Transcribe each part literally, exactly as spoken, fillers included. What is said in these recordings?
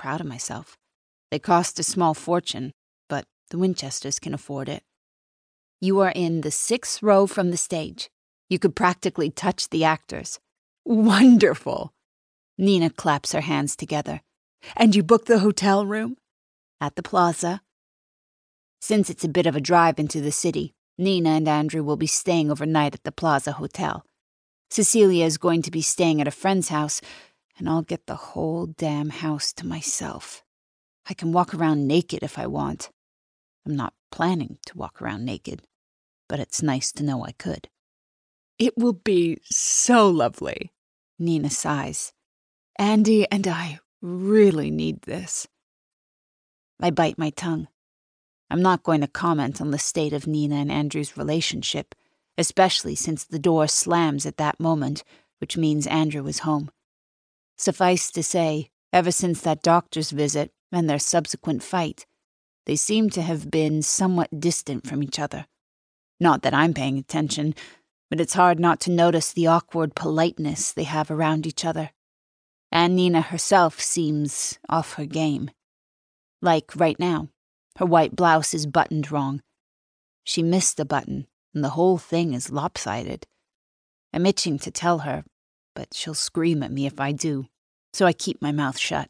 proud of myself. They cost a small fortune, but the Winchesters can afford it. You are in the sixth row from the stage. You could practically touch the actors. Wonderful! Nina claps her hands together. And you booked the hotel room? At the Plaza. Since it's a bit of a drive into the city, Nina and Andrew will be staying overnight at the Plaza Hotel. Cecilia is going to be staying at a friend's house, and I'll get the whole damn house to myself. I can walk around naked if I want. I'm not planning to walk around naked, but it's nice to know I could. It will be so lovely, Nina sighs. Andy and I really need this. I bite my tongue. I'm not going to comment on the state of Nina and Andrew's relationship, especially since the door slams at that moment, which means Andrew is home. Suffice to say, ever since that doctor's visit and their subsequent fight, they seem to have been somewhat distant from each other. Not that I'm paying attention, but it's hard not to notice the awkward politeness they have around each other. And Nina herself seems off her game. Like right now, her white blouse is buttoned wrong. She missed a button, and the whole thing is lopsided. I'm itching to tell her, but she'll scream at me if I do, so I keep my mouth shut.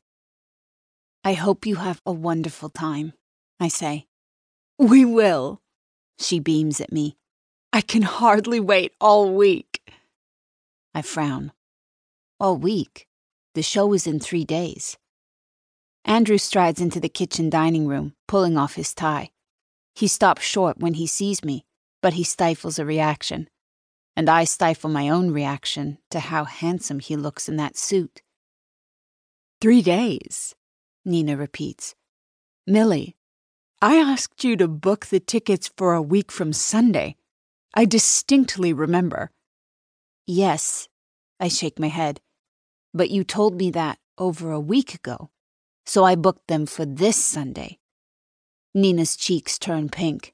I hope you have a wonderful time, I say. We will, she beams at me. I can hardly wait all week. I frown. All week? The show is in three days. Andrew strides into the kitchen dining room, pulling off his tie. He stops short when he sees me, but he stifles a reaction. And I stifle my own reaction to how handsome he looks in that suit. Three days, Nina repeats. Millie, I asked you to book the tickets for a week from Sunday. I distinctly remember. Yes, I shake my head. But you told me that over a week ago, so I booked them for this Sunday. Nina's cheeks turn pink.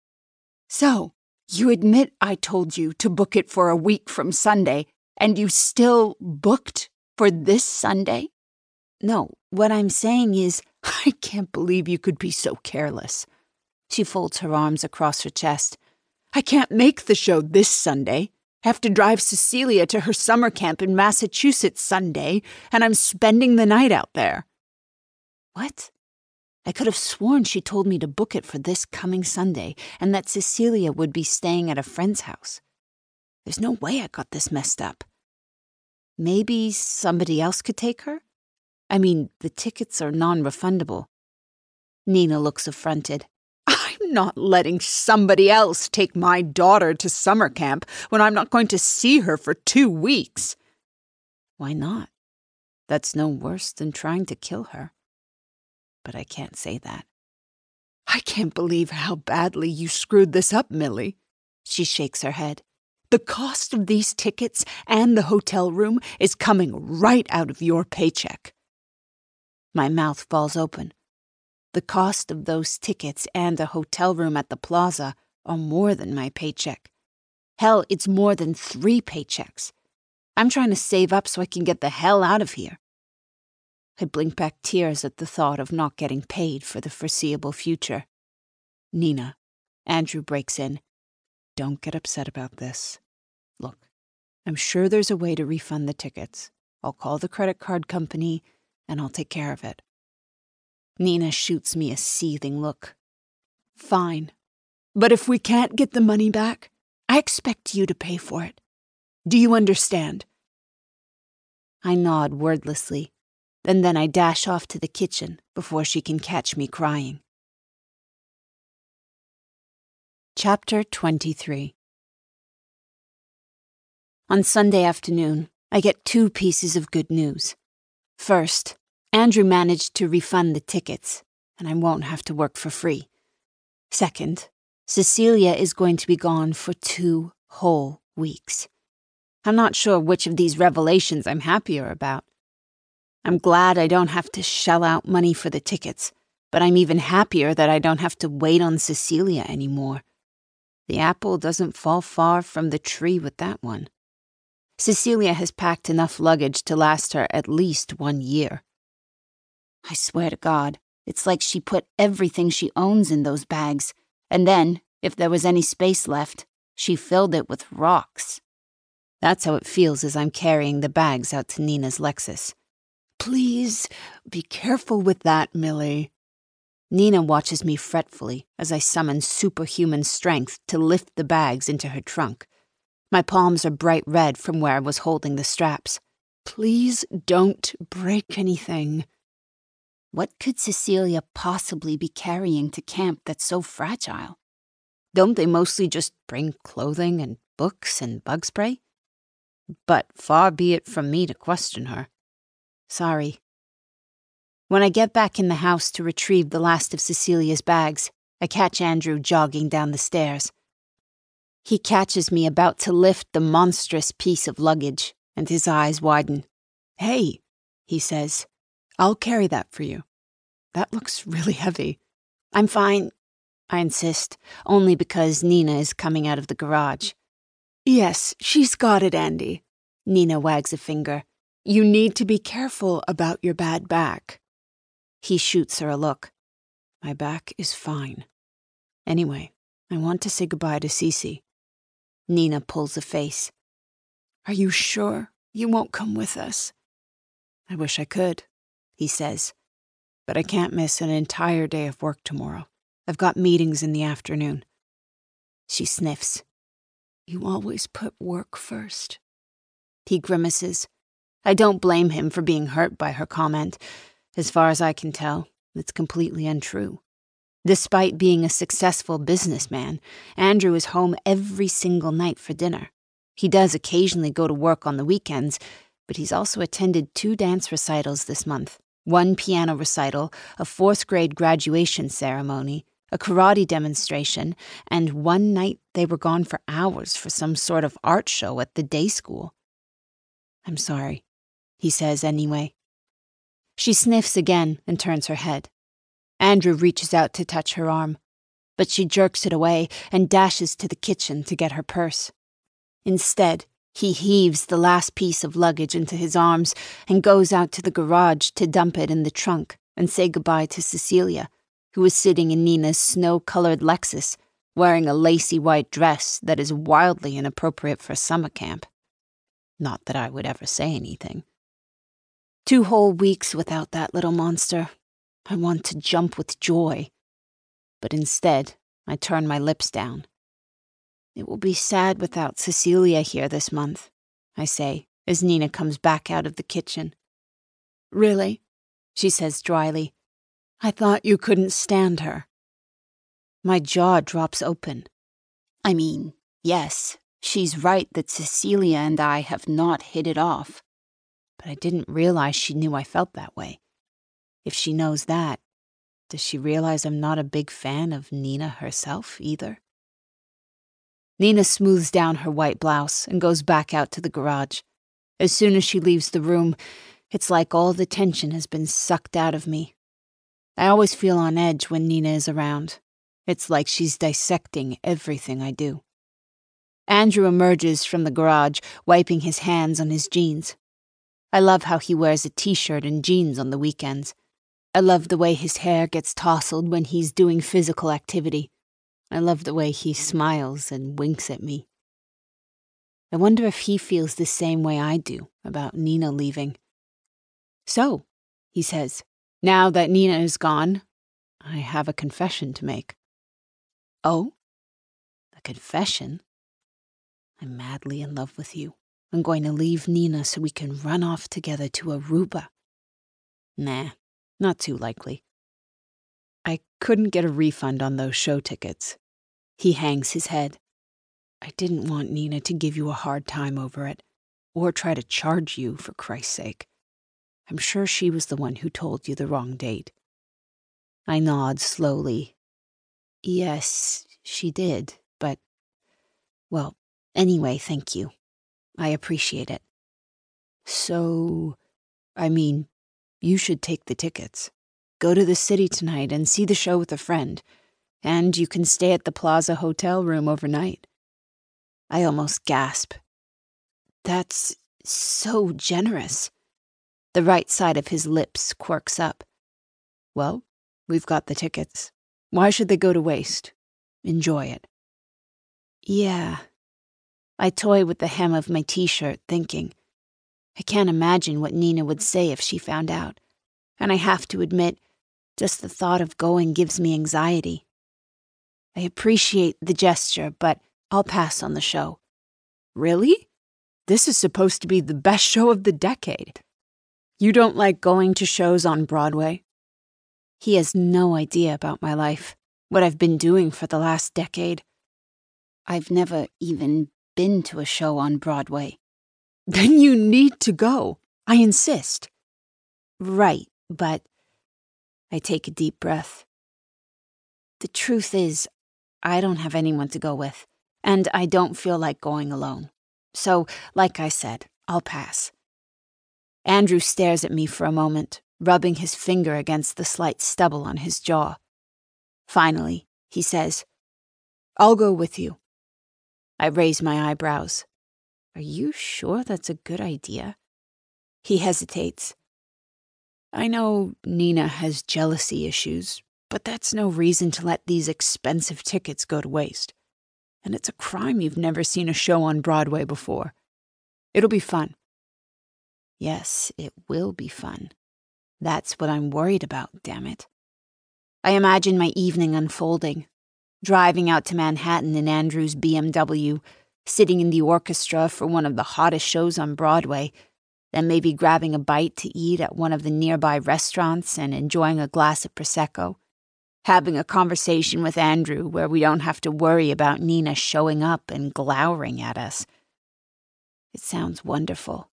So, you admit I told you to book it for a week from Sunday, and you still booked for this Sunday? No, what I'm saying is, I can't believe you could be so careless. She folds her arms across her chest. I can't make the show this Sunday. Have to drive Cecilia to her summer camp in Massachusetts Sunday, and I'm spending the night out there. What? I could have sworn she told me to book it for this coming Sunday, and that Cecilia would be staying at a friend's house. There's no way I got this messed up. Maybe somebody else could take her? I mean, the tickets are non-refundable. Nina looks affronted. I'm not letting somebody else take my daughter to summer camp when I'm not going to see her for two weeks. Why not? That's no worse than trying to kill her. But I can't say that. I can't believe how badly you screwed this up, Millie. She shakes her head. The cost of these tickets and the hotel room is coming right out of your paycheck. My mouth falls open. The cost of those tickets and a hotel room at the Plaza are more than my paycheck. Hell, it's more than three paychecks. I'm trying to save up so I can get the hell out of here. I blink back tears at the thought of not getting paid for the foreseeable future. Nina, Andrew breaks in. Don't get upset about this. Look, I'm sure there's a way to refund the tickets. I'll call the credit card company and I'll take care of it. Nina shoots me a seething look. Fine. But if we can't get the money back, I expect you to pay for it. Do you understand? I nod wordlessly, and then I dash off to the kitchen before she can catch me crying. Chapter twenty-three. On Sunday afternoon, I get two pieces of good news. First, Andrew managed to refund the tickets, and I won't have to work for free. Second, Cecilia is going to be gone for two whole weeks. I'm not sure which of these revelations I'm happier about. I'm glad I don't have to shell out money for the tickets, but I'm even happier that I don't have to wait on Cecilia anymore. The apple doesn't fall far from the tree with that one. Cecilia has packed enough luggage to last her at least one year. I swear to God, it's like she put everything she owns in those bags, and then, if there was any space left, she filled it with rocks. That's how it feels as I'm carrying the bags out to Nina's Lexus. Please, be careful with that, Millie. Nina watches me fretfully as I summon superhuman strength to lift the bags into her trunk. My palms are bright red from where I was holding the straps. Please don't break anything. What could Cecilia possibly be carrying to camp that's so fragile? Don't they mostly just bring clothing and books and bug spray? But far be it from me to question her. Sorry. When I get back in the house to retrieve the last of Cecilia's bags, I catch Andrew jogging down the stairs. He catches me about to lift the monstrous piece of luggage, and his eyes widen. Hey, he says, I'll carry that for you. That looks really heavy. I'm fine, I insist, only because Nina is coming out of the garage. Yes, she's got it, Andy. Nina wags a finger. You need to be careful about your bad back. He shoots her a look. My back is fine. Anyway, I want to say goodbye to Cece. Nina pulls a face. Are you sure you won't come with us? I wish I could, he says. But I can't miss an entire day of work tomorrow. I've got meetings in the afternoon. She sniffs. You always put work first. He grimaces. I don't blame him for being hurt by her comment. As far as I can tell, it's completely untrue. Despite being a successful businessman, Andrew is home every single night for dinner. He does occasionally go to work on the weekends, but he's also attended two dance recitals this month. One piano recital, a fourth grade graduation ceremony, a karate demonstration, and one night they were gone for hours for some sort of art show at the day school. I'm sorry, he says anyway. She sniffs again and turns her head. Andrew reaches out to touch her arm, but she jerks it away and dashes to the kitchen to get her purse. Instead, he heaves the last piece of luggage into his arms and goes out to the garage to dump it in the trunk and say goodbye to Cecilia, who is sitting in Nina's snow-colored Lexus, wearing a lacy white dress that is wildly inappropriate for summer camp. Not that I would ever say anything. Two whole weeks without that little monster. I want to jump with joy. But instead, I turn my lips down. It will be sad without Cecilia here this month, I say, as Nina comes back out of the kitchen. Really? She says dryly. I thought you couldn't stand her. My jaw drops open. I mean, yes, she's right that Cecilia and I have not hit it off. But I didn't realize she knew I felt that way. If she knows that, does she realize I'm not a big fan of Nina herself either? Nina smooths down her white blouse and goes back out to the garage. As soon as she leaves the room, it's like all the tension has been sucked out of me. I always feel on edge when Nina is around. It's like she's dissecting everything I do. Andrew emerges from the garage, wiping his hands on his jeans. I love how he wears a t-shirt and jeans on the weekends. I love the way his hair gets tousled when he's doing physical activity. I love the way he smiles and winks at me. I wonder if he feels the same way I do about Nina leaving. So, he says, now that Nina is gone, I have a confession to make. Oh? A confession? I'm madly in love with you. I'm going to leave Nina so we can run off together to Aruba. Nah, not too likely. I couldn't get a refund on those show tickets. He hangs his head. I didn't want Nina to give you a hard time over it, or try to charge you, for Christ's sake. I'm sure she was the one who told you the wrong date. I nod slowly. Yes, she did, but... Well, anyway, thank you. I appreciate it. So, I mean, you should take the tickets. Go to the city tonight and see the show with a friend, and you can stay at the Plaza Hotel room overnight. I almost gasp. That's so generous. The right side of his lips quirks up. Well, we've got the tickets. Why should they go to waste? Enjoy it. Yeah. I toy with the hem of my t-shirt, thinking, I can't imagine what Nina would say if she found out. And I have to admit, just the thought of going gives me anxiety. I appreciate the gesture, but I'll pass on the show. Really? This is supposed to be the best show of the decade. You don't like going to shows on Broadway? He has no idea about my life, what I've been doing for the last decade. I've never even been to a show on Broadway. Then you need to go. I insist. Right, but I take a deep breath. The truth is, I don't have anyone to go with, and I don't feel like going alone. So, like I said, I'll pass. Andrew stares at me for a moment, rubbing his finger against the slight stubble on his jaw. Finally, he says, I'll go with you. I raise my eyebrows. Are you sure that's a good idea? He hesitates. I know Nina has jealousy issues, but that's no reason to let these expensive tickets go to waste. And it's a crime you've never seen a show on Broadway before. It'll be fun. Yes, it will be fun. That's what I'm worried about, damn it. I imagine my evening unfolding, driving out to Manhattan in Andrew's B M W, sitting in the orchestra for one of the hottest shows on Broadway, then maybe grabbing a bite to eat at one of the nearby restaurants and enjoying a glass of Prosecco, having a conversation with Andrew where we don't have to worry about Nina showing up and glowering at us. It sounds wonderful.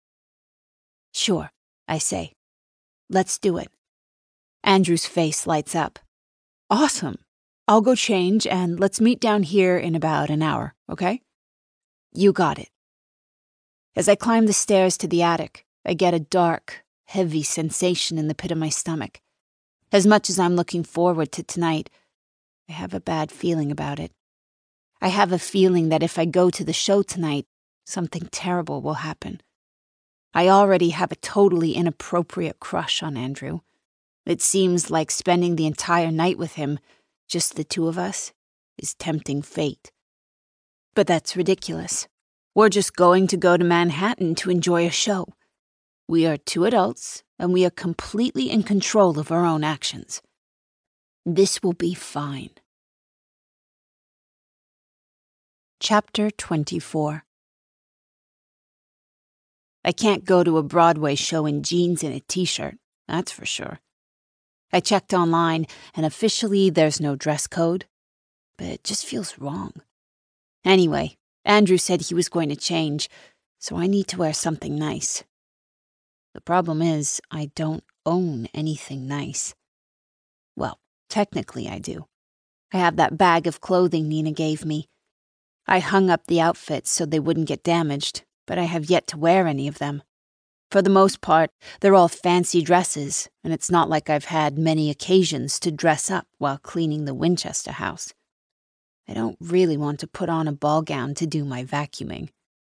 Sure, I say. Let's do it. Andrew's face lights up. Awesome. I'll go change and let's meet down here in about an hour, okay? You got it. As I climb the stairs to the attic, I get a dark, heavy sensation in the pit of my stomach. As much as I'm looking forward to tonight, I have a bad feeling about it. I have a feeling that if I go to the show tonight, something terrible will happen. I already have a totally inappropriate crush on Andrew. It seems like spending the entire night with him, just the two of us, is tempting fate. But that's ridiculous. We're just going to go to Manhattan to enjoy a show. We are two adults, and we are completely in control of our own actions. This will be fine. Chapter twenty-four. I can't go to a Broadway show in jeans and a t-shirt, that's for sure. I checked online, and officially there's no dress code, but it just feels wrong. Anyway, Andrew said he was going to change, so I need to wear something nice. The problem is, I don't own anything nice. Well, technically I do. I have that bag of clothing Nina gave me. I hung up the outfits so they wouldn't get damaged, but I have yet to wear any of them. For the most part, they're all fancy dresses, and it's not like I've had many occasions to dress up while cleaning the Winchester house. I don't really want to put on a ball gown to do my vacuuming.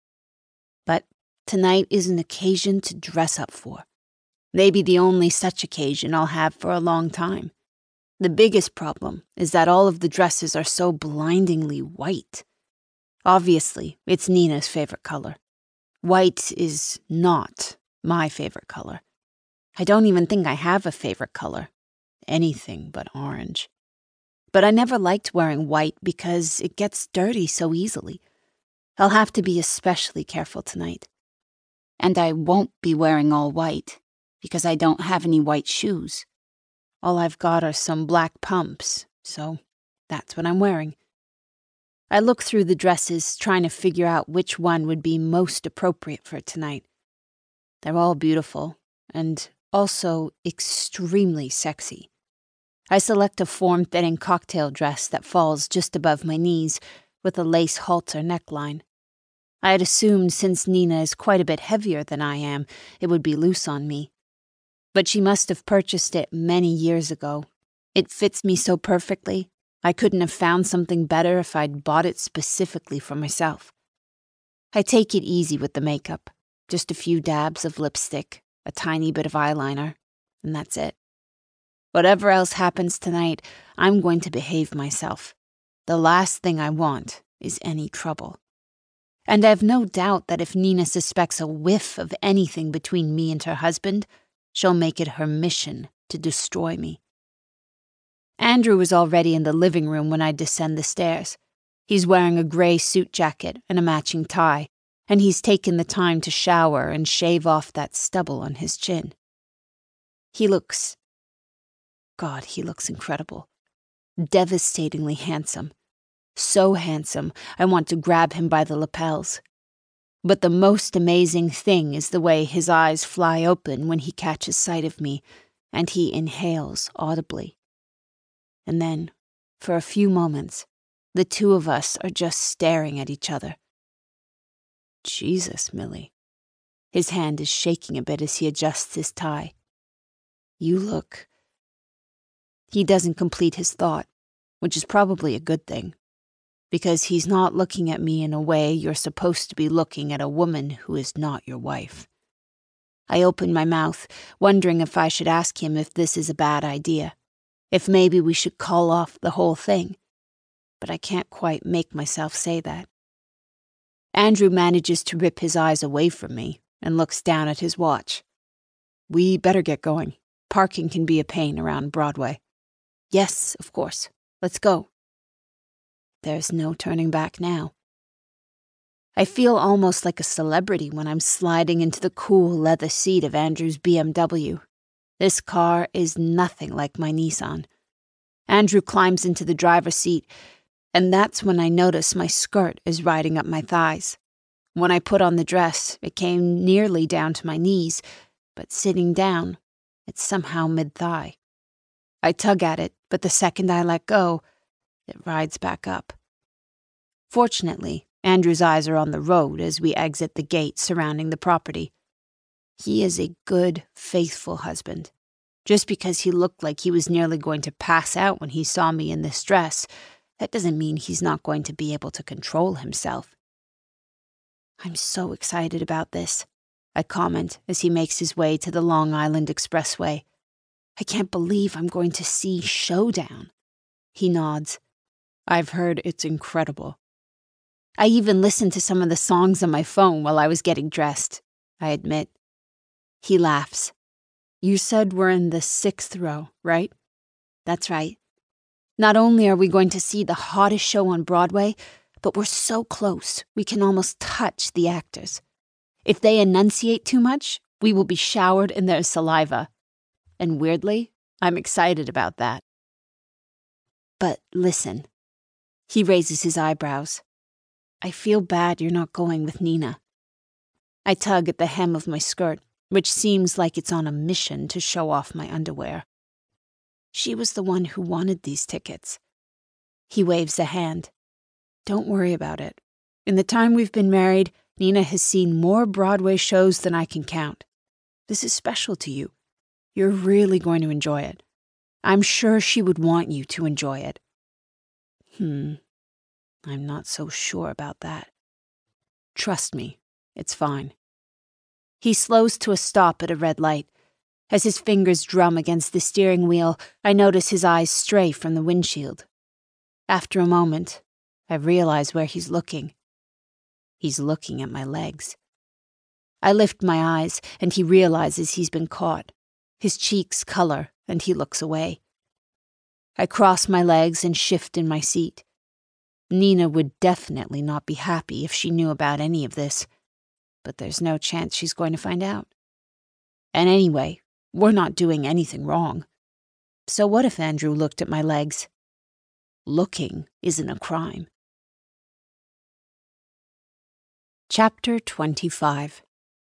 But tonight is an occasion to dress up for. Maybe the only such occasion I'll have for a long time. The biggest problem is that all of the dresses are so blindingly white. Obviously, it's Nina's favorite color. White is not my favorite color. I don't even think I have a favorite color. Anything but orange. But I never liked wearing white because it gets dirty so easily. I'll have to be especially careful tonight. And I won't be wearing all white because I don't have any white shoes. All I've got are some black pumps, so that's what I'm wearing. I look through the dresses, trying to figure out which one would be most appropriate for tonight. They're all beautiful, and also extremely sexy. I select a form-fitting cocktail dress that falls just above my knees, with a lace halter neckline. I had assumed since Nina is quite a bit heavier than I am, it would be loose on me. But she must have purchased it many years ago. It fits me so perfectly. I couldn't have found something better if I'd bought it specifically for myself. I take it easy with the makeup. Just a few dabs of lipstick, a tiny bit of eyeliner, and that's it. Whatever else happens tonight, I'm going to behave myself. The last thing I want is any trouble. And I've no doubt that if Nina suspects a whiff of anything between me and her husband, she'll make it her mission to destroy me. Andrew was already in the living room when I descend the stairs. He's wearing a gray suit jacket and a matching tie, and he's taken the time to shower and shave off that stubble on his chin. He looks... God, he looks incredible. Devastatingly handsome. So handsome, I want to grab him by the lapels. But the most amazing thing is the way his eyes fly open when he catches sight of me, and he inhales audibly. And then, for a few moments, the two of us are just staring at each other. Jesus, Millie. His hand is shaking a bit as he adjusts his tie. You look... He doesn't complete his thought, which is probably a good thing, because he's not looking at me in a way you're supposed to be looking at a woman who is not your wife. I open my mouth, wondering if I should ask him if this is a bad idea, if maybe we should call off the whole thing, but I can't quite make myself say that. Andrew manages to rip his eyes away from me and looks down at his watch. We better get going. Parking can be a pain around Broadway. Yes, of course. Let's go. There's no turning back now. I feel almost like a celebrity when I'm sliding into the cool leather seat of Andrew's B M W. This car is nothing like my Nissan. Andrew climbs into the driver's seat, and that's when I notice my skirt is riding up my thighs. When I put on the dress, it came nearly down to my knees, but sitting down, it's somehow mid-thigh. I tug at it, but the second I let go, it rides back up. Fortunately, Andrew's eyes are on the road as we exit the gate surrounding the property. He is a good, faithful husband. Just because he looked like he was nearly going to pass out when he saw me in this dress, that doesn't mean he's not going to be able to control himself. I'm so excited about this, I comment as he makes his way to the Long Island Expressway. I can't believe I'm going to see Showdown. He nods. I've heard it's incredible. I even listened to some of the songs on my phone while I was getting dressed, I admit. He laughs. You said we're in the sixth row, right? That's right. Not only are we going to see the hottest show on Broadway, but we're so close we can almost touch the actors. If they enunciate too much, we will be showered in their saliva. And weirdly, I'm excited about that. But listen. He raises his eyebrows. I feel bad you're not going with Nina. I tug at the hem of my skirt, which seems like it's on a mission to show off my underwear. She was the one who wanted these tickets. He waves a hand. Don't worry about it. In the time we've been married, Nina has seen more Broadway shows than I can count. This is special to you. You're really going to enjoy it. I'm sure she would want you to enjoy it. Hmm. I'm not so sure about that. Trust me, it's fine. He slows to a stop at a red light. As his fingers drum against the steering wheel, I notice his eyes stray from the windshield. After a moment, I realize where he's looking. He's looking at my legs. I lift my eyes, and he realizes he's been caught. His cheeks color, and he looks away. I cross my legs and shift in my seat. Nina would definitely not be happy if she knew about any of this, but there's no chance she's going to find out. And anyway, we're not doing anything wrong. So what if Andrew looked at my legs? Looking isn't a crime. Chapter twenty-five.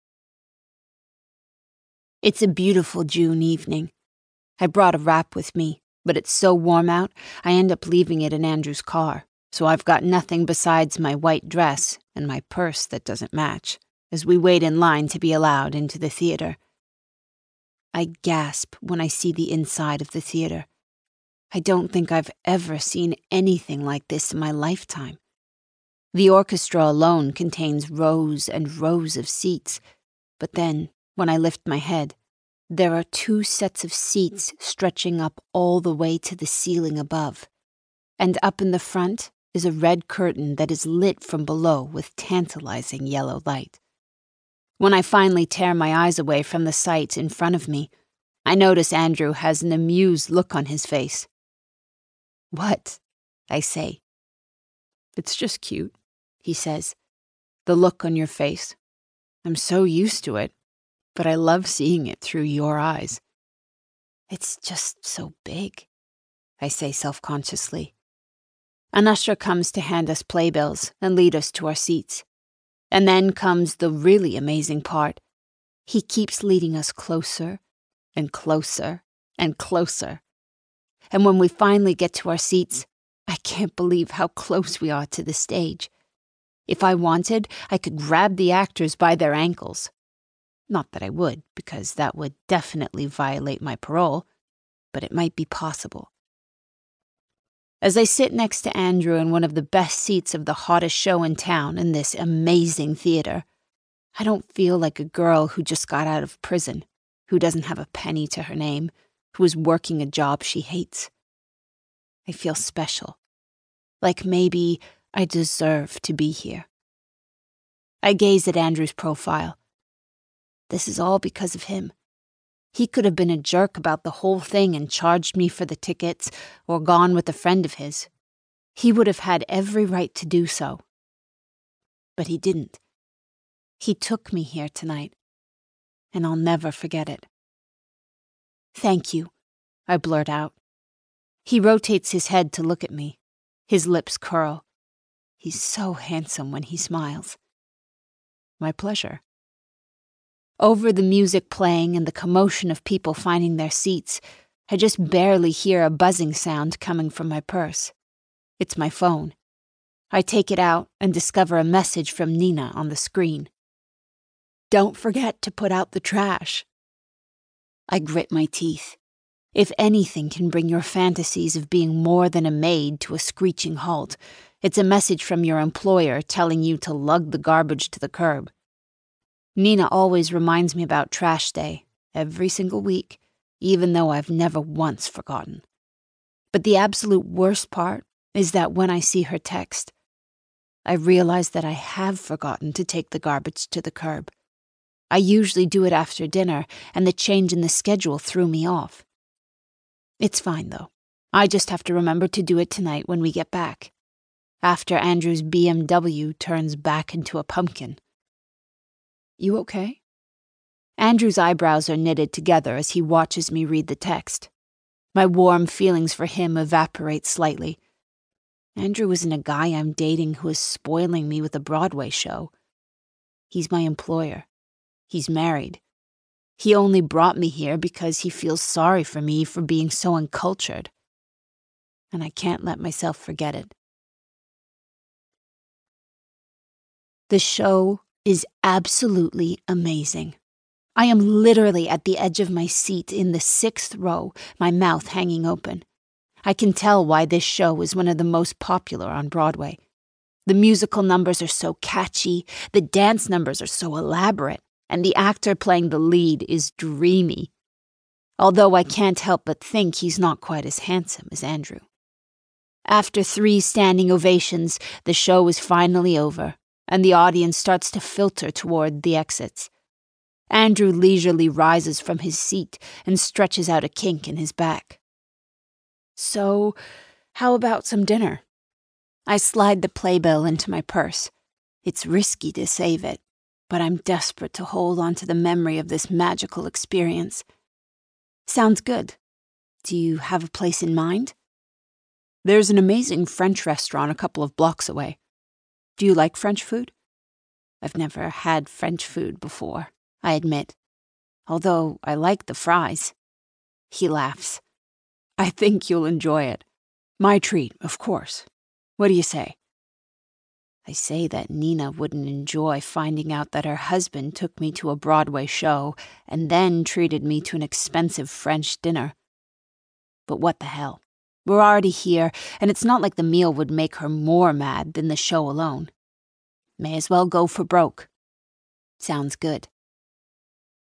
It's a beautiful June evening. I brought a wrap with me, but it's so warm out, I end up leaving it in Andrew's car, so I've got nothing besides my white dress and my purse that doesn't match, as we wait in line to be allowed into the theater. I gasp when I see the inside of the theater. I don't think I've ever seen anything like this in my lifetime. The orchestra alone contains rows and rows of seats, but then, when I lift my head, There are two sets of seats stretching up all the way to the ceiling above, and up in the front is a red curtain that is lit from below with tantalizing yellow light. When I finally tear my eyes away from the sight in front of me, I notice Andrew has an amused look on his face. "What?" I say. "It's just cute," he says. "The look on your face. I'm so used to it, but I love seeing it through your eyes." "It's just so big," I say self-consciously. An usher comes to hand us playbills and lead us to our seats. And then comes the really amazing part. He keeps leading us closer and closer and closer. And when we finally get to our seats, I can't believe how close we are to the stage. If I wanted, I could grab the actors by their ankles. Not that I would, because that would definitely violate my parole, but it might be possible. As I sit next to Andrew in one of the best seats of the hottest show in town in this amazing theater, I don't feel like a girl who just got out of prison, who doesn't have a penny to her name, who is working a job she hates. I feel special, like maybe I deserve to be here. I gaze at Andrew's profile. This is all because of him. He could have been a jerk about the whole thing and charged me for the tickets, or gone with a friend of his. He would have had every right to do so. But he didn't. He took me here tonight, and I'll never forget it. "Thank you," I blurt out. He rotates his head to look at me. His lips curl. He's so handsome when he smiles. "My pleasure." Over the music playing and the commotion of people finding their seats, I just barely hear a buzzing sound coming from my purse. It's my phone. I take it out and discover a message from Nina on the screen. "Don't forget to put out the trash." I grit my teeth. If anything can bring your fantasies of being more than a maid to a screeching halt, it's a message from your employer telling you to lug the garbage to the curb. Nina always reminds me about trash day, every single week, even though I've never once forgotten. But the absolute worst part is that when I see her text, I realize that I have forgotten to take the garbage to the curb. I usually do it after dinner, and the change in the schedule threw me off. It's fine, though. I just have to remember to do it tonight when we get back, after Andrew's B M W turns back into a pumpkin. "You okay?" Andrew's eyebrows are knitted together as he watches me read the text. My warm feelings for him evaporate slightly. Andrew isn't a guy I'm dating who is spoiling me with a Broadway show. He's my employer. He's married. He only brought me here because he feels sorry for me for being so uncultured. And I can't let myself forget it. The show is absolutely amazing. I am literally at the edge of my seat in the sixth row, my mouth hanging open. I can tell why this show is one of the most popular on Broadway. The musical numbers are so catchy, the dance numbers are so elaborate, and the actor playing the lead is dreamy. Although I can't help but think he's not quite as handsome as Andrew. After three standing ovations, the show is finally over, and the audience starts to filter toward the exits. Andrew leisurely rises from his seat and stretches out a kink in his back. "So, how about some dinner?" I slide the playbill into my purse. It's risky to save it, but I'm desperate to hold on to the memory of this magical experience. "Sounds good. Do you have a place in mind?" "There's an amazing French restaurant a couple of blocks away. Do you like French food?" I've never had French food before, I admit, although I like the fries. He laughs. "I think you'll enjoy it. My treat, of course. What do you say?" I say that Nina wouldn't enjoy finding out that her husband took me to a Broadway show and then treated me to an expensive French dinner. But what the hell? We're already here, and it's not like the meal would make her more mad than the show alone. May as well go for broke. Sounds good.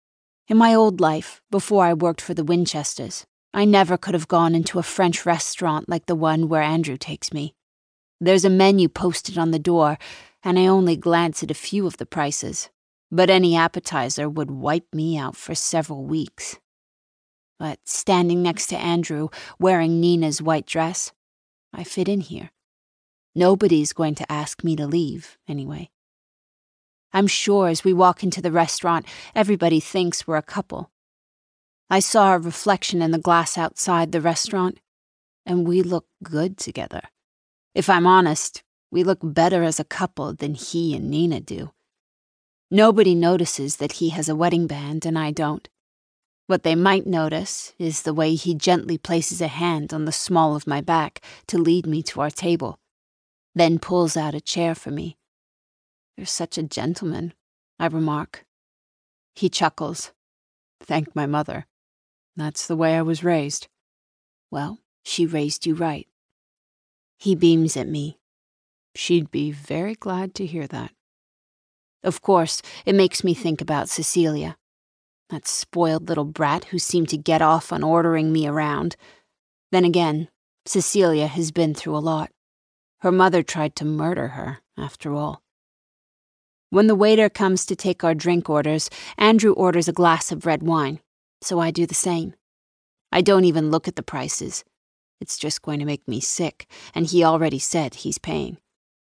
In my old life, before I worked for the Winchesters, I never could have gone into a French restaurant like the one where Andrew takes me. There's a menu posted on the door, and I only glance at a few of the prices, but any appetizer would wipe me out for several weeks. But standing next to Andrew, wearing Nina's white dress, I fit in here. Nobody's going to ask me to leave, anyway. I'm sure as we walk into the restaurant, everybody thinks we're a couple. I saw a reflection in the glass outside the restaurant, and we look good together. If I'm honest, we look better as a couple than he and Nina do. Nobody notices that he has a wedding band and I don't. What they might notice is the way he gently places a hand on the small of my back to lead me to our table, then pulls out a chair for me. "You're such a gentleman," I remark. He chuckles. "Thank my mother. That's the way I was raised." "Well, she raised you right." He beams at me. "She'd be very glad to hear that." Of course, it makes me think about Cecilia, that spoiled little brat who seemed to get off on ordering me around. Then again, Cecilia has been through a lot. Her mother tried to murder her, after all. When the waiter comes to take our drink orders, Andrew orders a glass of red wine, so I do the same. I don't even look at the prices. It's just going to make me sick, and he already said he's paying.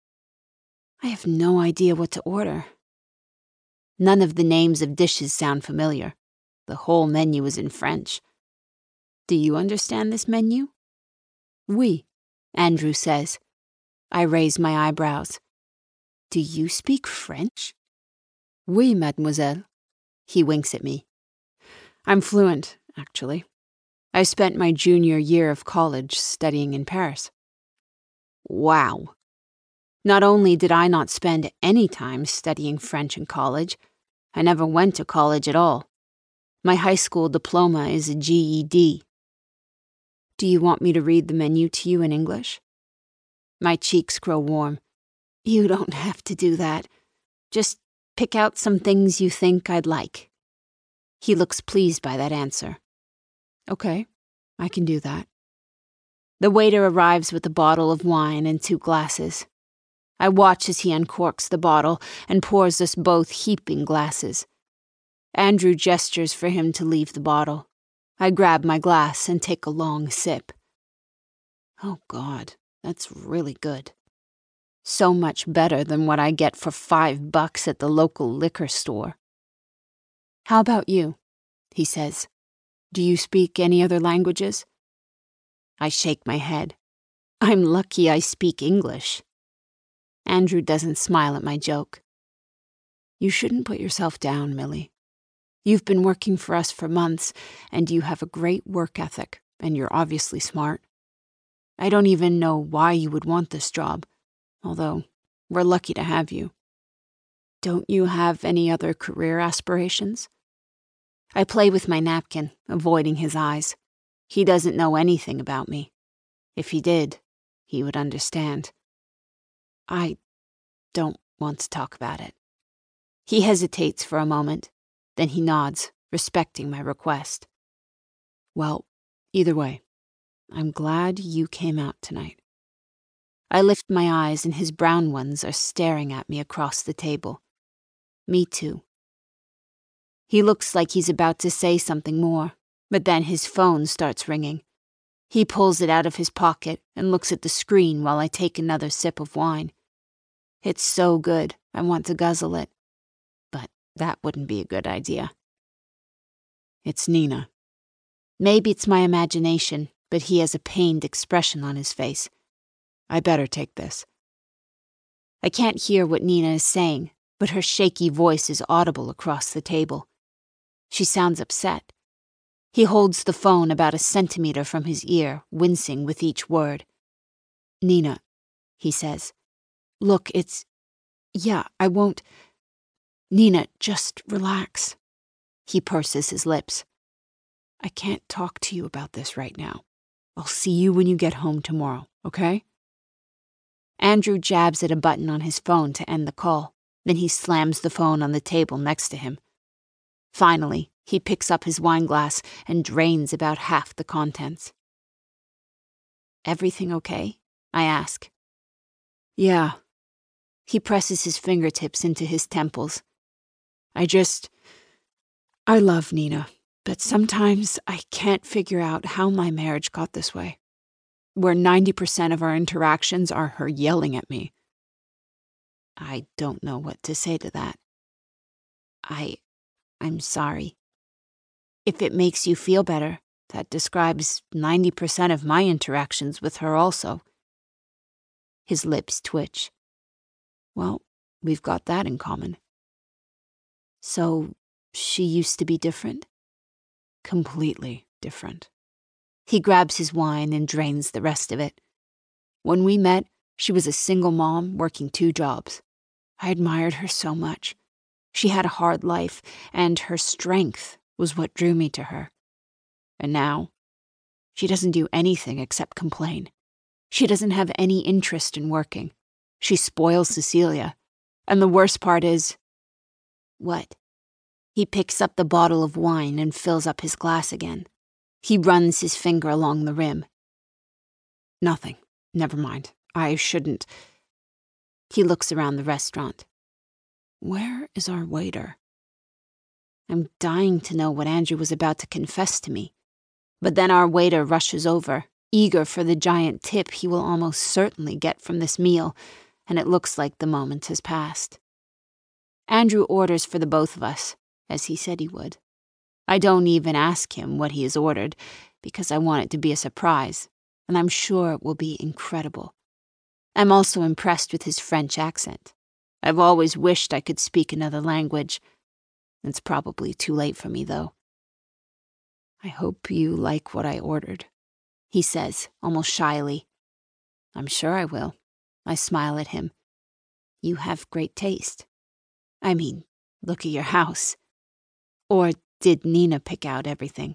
I have no idea what to order. None of the names of dishes sound familiar. The whole menu is in French. "Do you understand this menu?" "Oui," Andrew says. I raise my eyebrows. "Do you speak French?" "Oui, mademoiselle." He winks at me. I'm fluent, actually. I spent my junior year of college studying in Paris. Wow. Not only did I not spend any time studying French in college, I never went to college at all. My high school diploma is a G E D. Do you want me to read the menu to you in English? My cheeks grow warm. You don't have to do that. Just pick out some things you think I'd like. He looks pleased by that answer. Okay, I can do that. The waiter arrives with a bottle of wine and two glasses. I watch as he uncorks the bottle and pours us both heaping glasses. Andrew gestures for him to leave the bottle. I grab my glass and take a long sip. Oh God, that's really good. So much better than what I get for five bucks at the local liquor store. How about you? He says. Do you speak any other languages? I shake my head. I'm lucky I speak English. Andrew doesn't smile at my joke. You shouldn't put yourself down, Millie. You've been working for us for months, and you have a great work ethic, and you're obviously smart. I don't even know why you would want this job, although we're lucky to have you. Don't you have any other career aspirations? I play with my napkin, avoiding his eyes. He doesn't know anything about me. If he did, he would understand. I don't want to talk about it. He hesitates for a moment, then he nods, respecting my request. Well, either way, I'm glad you came out tonight. I lift my eyes and his brown ones are staring at me across the table. Me too. He looks like he's about to say something more, but then his phone starts ringing. He pulls it out of his pocket and looks at the screen while I take another sip of wine. It's so good, I want to guzzle it. But that wouldn't be a good idea. It's Nina. Maybe it's my imagination, but he has a pained expression on his face. I better take this. I can't hear what Nina is saying, but her shaky voice is audible across the table. She sounds upset. He holds the phone about a centimeter from his ear, wincing with each word. Nina, he says. Look, it's... Yeah, I won't... Nina, just relax. He purses his lips. I can't talk to you about this right now. I'll see you when you get home tomorrow, okay? Andrew jabs at a button on his phone to end the call. Then he slams the phone on the table next to him. Finally, He picks up his wineglass and drains about half the contents. Everything okay? I ask. Yeah. He presses his fingertips into his temples. I just... I love Nina, but sometimes I can't figure out how my marriage got this way, where ninety percent of our interactions are her yelling at me. I don't know what to say to that. I... I'm sorry. If it makes you feel better, that describes ninety percent of my interactions with her also. His lips twitch. Well, we've got that in common. So, she used to be different? Completely different. He grabs his wine and drains the rest of it. When we met, she was a single mom working two jobs. I admired her so much. She had a hard life, and her strength was what drew me to her. And now, she doesn't do anything except complain. She doesn't have any interest in working. She spoils Cecilia. And the worst part is... What? He picks up the bottle of wine and fills up his glass again. He runs his finger along the rim. Nothing. Never mind. I shouldn't. He looks around the restaurant. Where is our waiter? I'm dying to know what Andrew was about to confess to me. But then our waiter rushes over, eager for the giant tip he will almost certainly get from this meal, and it looks like the moment has passed. Andrew orders for the both of us, as he said he would. I don't even ask him what he has ordered, because I want it to be a surprise, and I'm sure it will be incredible. I'm also impressed with his French accent. I've always wished I could speak another language. It's probably too late for me, though. I hope you like what I ordered, he says, almost shyly. I'm sure I will. I smile at him. You have great taste. I mean, look at your house. Or did Nina pick out everything?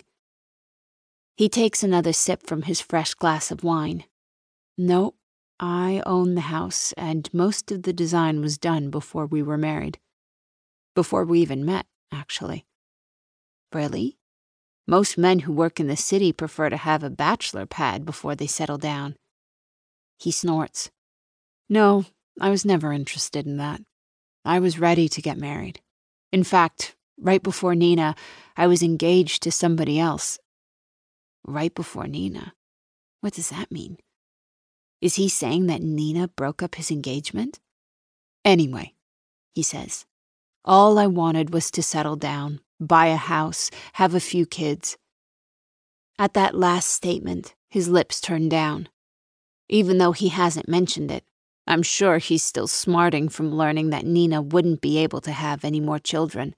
He takes another sip from his fresh glass of wine. No, I own the house, and most of the design was done before we were married. Before we even met, actually. Really? Most men who work in the city prefer to have a bachelor pad before they settle down. He snorts. No, I was never interested in that. I was ready to get married. In fact, right before Nina, I was engaged to somebody else. Right before Nina? What does that mean? Is he saying that Nina broke up his engagement? Anyway, he says, all I wanted was to settle down, buy a house, have a few kids. At that last statement, his lips turn down. Even though he hasn't mentioned it, I'm sure he's still smarting from learning that Nina wouldn't be able to have any more children.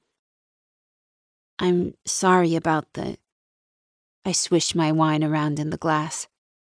I'm sorry about the... I swish my wine around in the glass.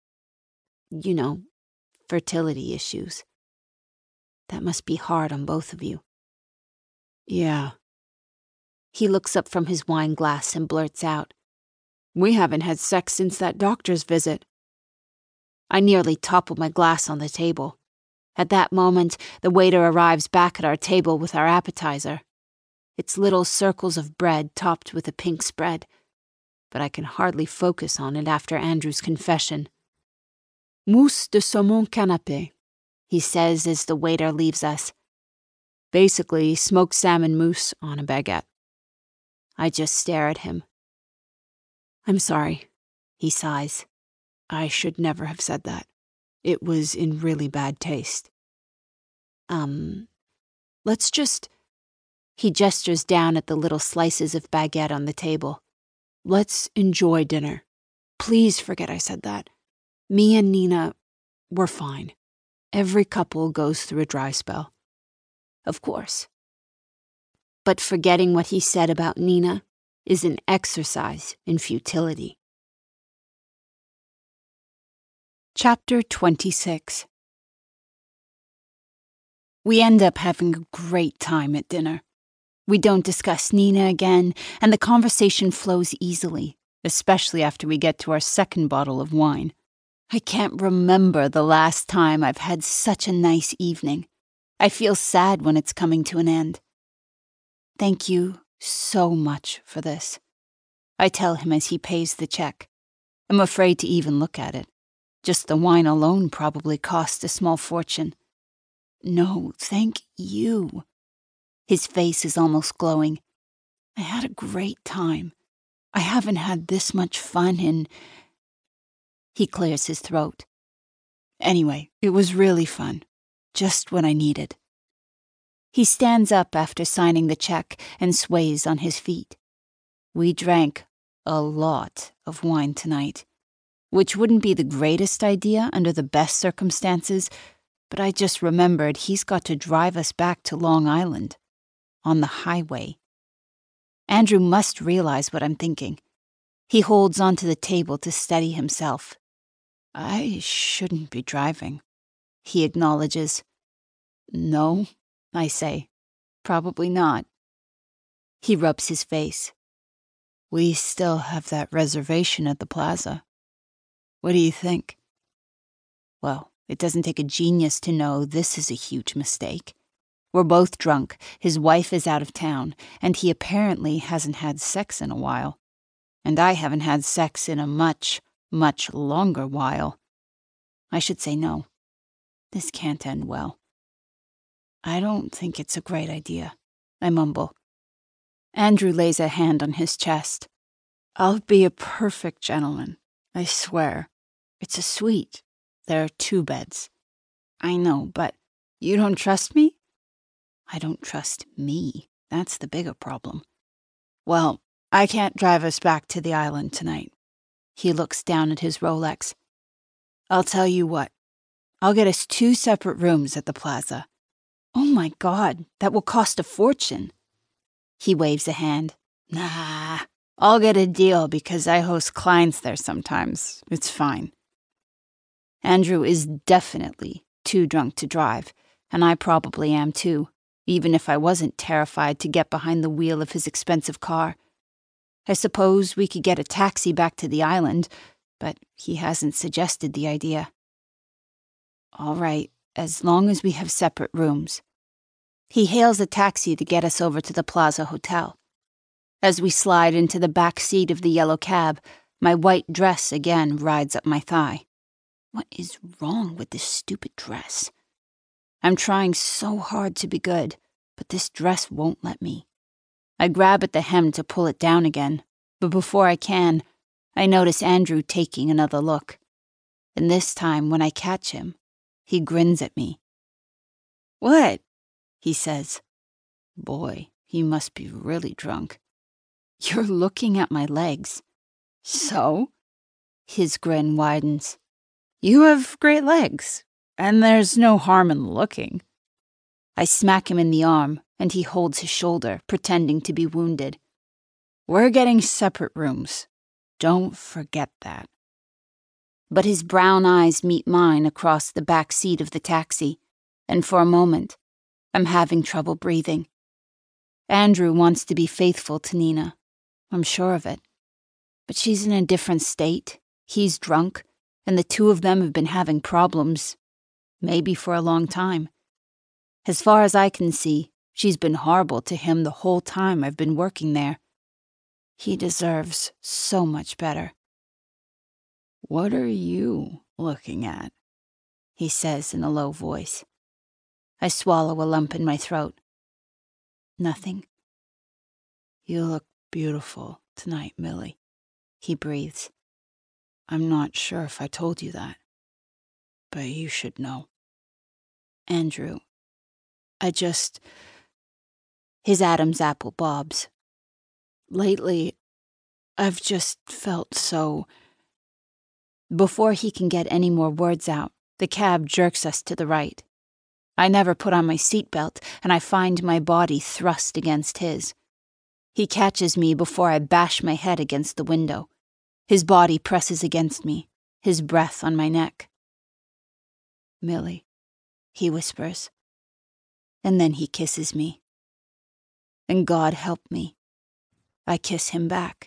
You know, fertility issues. That must be hard on both of you. Yeah. He looks up from his wine glass and blurts out, We haven't had sex since that doctor's visit. I nearly topple my glass on the table. At that moment, the waiter arrives back at our table with our appetizer. It's little circles of bread topped with a pink spread, but I can hardly focus on it after Andrew's confession. Mousse de saumon canapé, he says as the waiter leaves us. Basically, smoked salmon mousse on a baguette. I just stare at him. I'm sorry, he sighs. I should never have said that. It was in really bad taste. Um, let's just... He gestures down at the little slices of baguette on the table. Let's enjoy dinner. Please forget I said that. Me and Nina, we're fine. Every couple goes through a dry spell. Of course. But forgetting what he said about Nina is an exercise in futility. Chapter twenty-six. We end up having a great time at dinner. We don't discuss Nina again, and the conversation flows easily, especially after we get to our second bottle of wine. I can't remember the last time I've had such a nice evening. I feel sad when it's coming to an end. Thank you so much for this. I tell him as he pays the check. I'm afraid to even look at it. Just the wine alone probably cost a small fortune. No, thank you. His face is almost glowing. I had a great time. I haven't had this much fun in... He clears his throat. Anyway, it was really fun. Just what I needed. He stands up after signing the check and sways on his feet. We drank a lot of wine tonight, which wouldn't be the greatest idea under the best circumstances, but I just remembered he's got to drive us back to Long Island, on the highway. Andrew must realize what I'm thinking. He holds onto the table to steady himself. I shouldn't be driving, he acknowledges. No, I say. Probably not. He rubs his face. We still have that reservation at the plaza. What do you think? Well, it doesn't take a genius to know this is a huge mistake. We're both drunk, his wife is out of town, and he apparently hasn't had sex in a while. And I haven't had sex in a much, much longer while. I should say no. This can't end well. I don't think it's a great idea, I mumble. Andrew lays a hand on his chest. I'll be a perfect gentleman, I swear. It's a suite. There are two beds. I know, but you don't trust me? I don't trust me. That's the bigger problem. Well, I can't drive us back to the island tonight. He looks down at his Rolex. I'll tell you what. I'll get us two separate rooms at the plaza. Oh my God, that will cost a fortune. He waves a hand. Nah, I'll get a deal because I host clients there sometimes. It's fine. Andrew is definitely too drunk to drive, and I probably am too, even if I wasn't terrified to get behind the wheel of his expensive car. I suppose we could get a taxi back to the island, but he hasn't suggested the idea. All right, as long as we have separate rooms. He hails a taxi to get us over to the Plaza Hotel. As we slide into the back seat of the yellow cab, my white dress again rides up my thigh. What is wrong with this stupid dress? I'm trying so hard to be good, but this dress won't let me. I grab at the hem to pull it down again, but before I can, I notice Andrew taking another look. And this time, when I catch him, he grins at me. What? He says. Boy, he must be really drunk. You're looking at my legs. So? His grin widens. You have great legs, and there's no harm in looking. I smack him in the arm, and he holds his shoulder, pretending to be wounded. We're getting separate rooms. Don't forget that. But his brown eyes meet mine across the back seat of the taxi, and for a moment, I'm having trouble breathing. Andrew wants to be faithful to Nina. I'm sure of it. But she's in a different state. He's drunk, and the two of them have been having problems, maybe for a long time. As far as I can see, she's been horrible to him the whole time I've been working there. He deserves so much better. What are you looking at? He says in a low voice. I swallow a lump in my throat. Nothing. You look beautiful tonight, Millie, he breathes. I'm not sure if I told you that, but you should know. Andrew, I just... His Adam's apple bobs. Lately, I've just felt so... Before he can get any more words out, the cab jerks us to the right. I never put on my seatbelt, and I find my body thrust against his. He catches me before I bash my head against the window. His body presses against me, his breath on my neck. Millie, he whispers. And then he kisses me. And God help me, I kiss him back.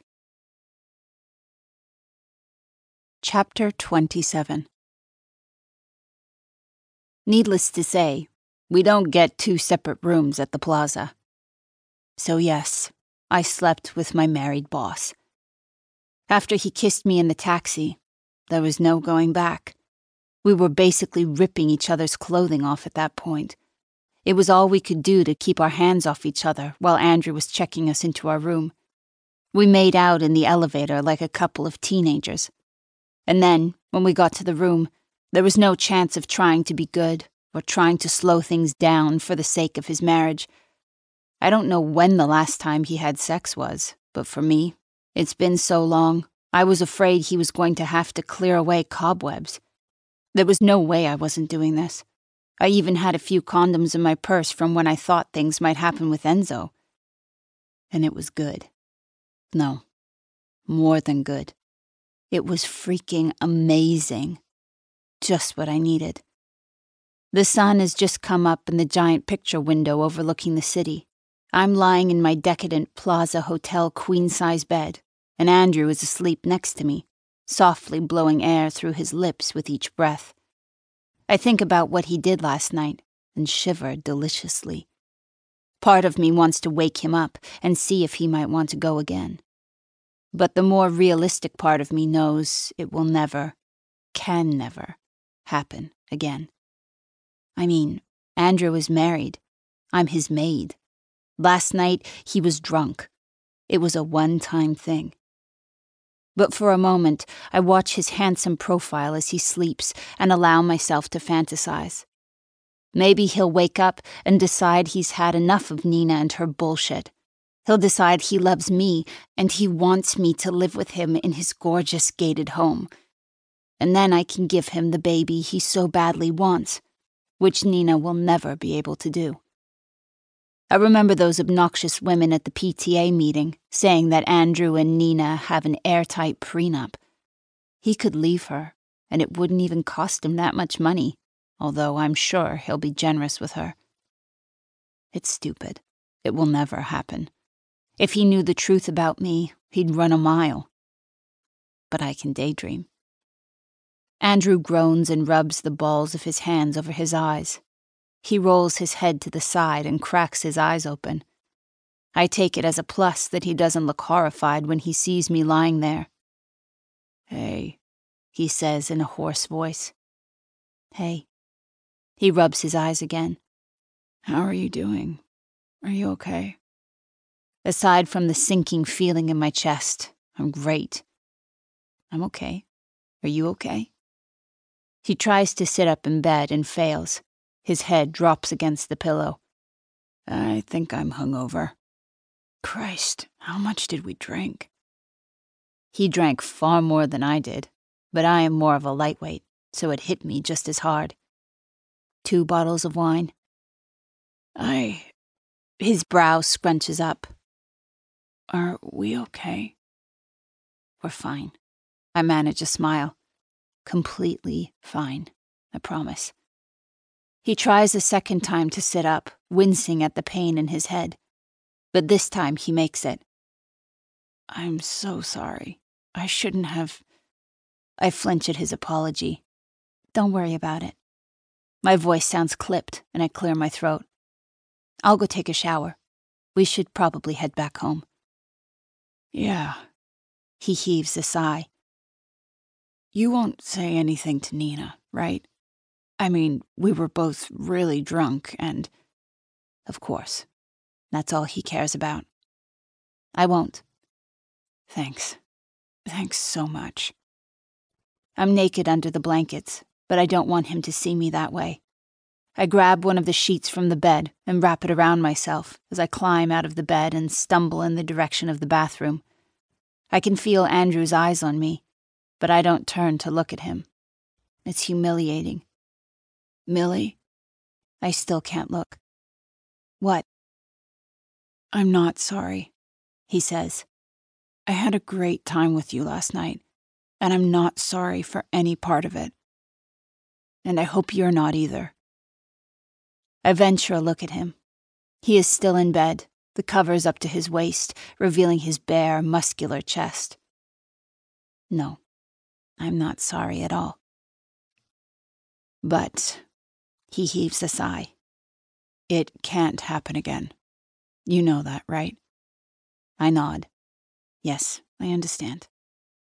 Chapter twenty-seven. Needless to say, we don't get two separate rooms at the plaza. So yes, I slept with my married boss. After he kissed me in the taxi, there was no going back. We were basically ripping each other's clothing off at that point. It was all we could do to keep our hands off each other while Andrew was checking us into our room. We made out in the elevator like a couple of teenagers. And then, when we got to the room, there was no chance of trying to be good or trying to slow things down for the sake of his marriage. I don't know when the last time he had sex was, but for me, it's been so long, I was afraid he was going to have to clear away cobwebs. There was no way I wasn't doing this. I even had a few condoms in my purse from when I thought things might happen with Enzo. And it was good. No, more than good. It was freaking amazing. Just what I needed. The sun has just come up in the giant picture window overlooking the city. I'm lying in my decadent Plaza Hotel queen-size bed, and Andrew is asleep next to me, softly blowing air through his lips with each breath. I think about what he did last night and shiver deliciously. Part of me wants to wake him up and see if he might want to go again. But the more realistic part of me knows it will never, can never, happen again. I mean, Andrew is married. I'm his maid. Last night, he was drunk. It was a one-time thing. But for a moment, I watch his handsome profile as he sleeps and allow myself to fantasize. Maybe he'll wake up and decide he's had enough of Nina and her bullshit. He'll decide he loves me and he wants me to live with him in his gorgeous gated home. And then I can give him the baby he so badly wants, which Nina will never be able to do. I remember those obnoxious women at the P T A meeting saying that Andrew and Nina have an airtight prenup. He could leave her, and it wouldn't even cost him that much money, although I'm sure he'll be generous with her. It's stupid. It will never happen. If he knew the truth about me, he'd run a mile. But I can daydream. Andrew groans and rubs the balls of his hands over his eyes. He rolls his head to the side and cracks his eyes open. I take it as a plus that he doesn't look horrified when he sees me lying there. "Hey," he says in a hoarse voice. "Hey." He rubs his eyes again. "How are you doing? Are you okay?" Aside from the sinking feeling in my chest, I'm great. I'm okay. Are you okay? He tries to sit up in bed and fails. His head drops against the pillow. "I think I'm hungover." "Christ, how much did we drink?" He drank far more than I did, but I am more of a lightweight, so it hit me just as hard. Two bottles of wine. I... His brow scrunches up. "Are we okay?" "We're fine." I manage a smile. Completely fine, I promise. He tries a second time to sit up, wincing at the pain in his head. But this time he makes it. "I'm so sorry. I shouldn't have..." I flinch at his apology. "Don't worry about it." My voice sounds clipped, and I clear my throat. "I'll go take a shower. We should probably head back home." "Yeah." He heaves a sigh. "You won't say anything to Nina, right? I mean, we were both really drunk and..." "Of course. That's all he cares about." "I won't." "Thanks. Thanks so much." I'm naked under the blankets, but I don't want him to see me that way. I grab one of the sheets from the bed and wrap it around myself as I climb out of the bed and stumble in the direction of the bathroom. I can feel Andrew's eyes on me, but I don't turn to look at him. It's humiliating. "Millie?" I still can't look. "What?" "I'm not sorry," he says. "I had a great time with you last night, and I'm not sorry for any part of it. And I hope you're not either." I venture a look at him. He is still in bed, the covers up to his waist, revealing his bare, muscular chest. No, I'm not sorry at all. "But," he heaves a sigh, "it can't happen again. You know that, right?" I nod. "Yes, I understand."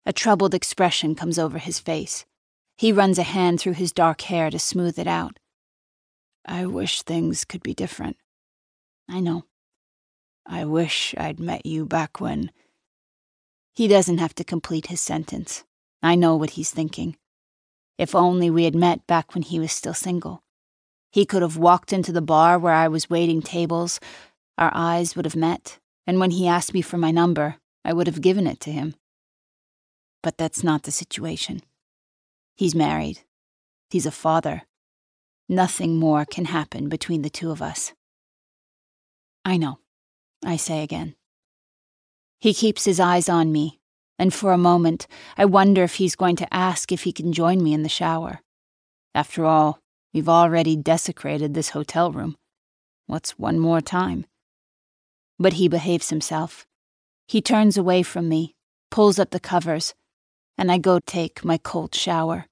A troubled expression comes over his face. He runs a hand through his dark hair to smooth it out. I wish things could be different. I know. I wish I'd met you back when... He doesn't have to complete his sentence. I know what he's thinking. If only we had met back when he was still single. He could have walked into the bar where I was waiting tables. Our eyes would have met, and when he asked me for my number, I would have given it to him. But that's not the situation. He's married. He's a father. Nothing more can happen between the two of us. I know, I say again. He keeps his eyes on me, and for a moment, I wonder if he's going to ask if he can join me in the shower. After all, we've already desecrated this hotel room. What's one more time? But he behaves himself. He turns away from me, pulls up the covers, and I go take my cold shower.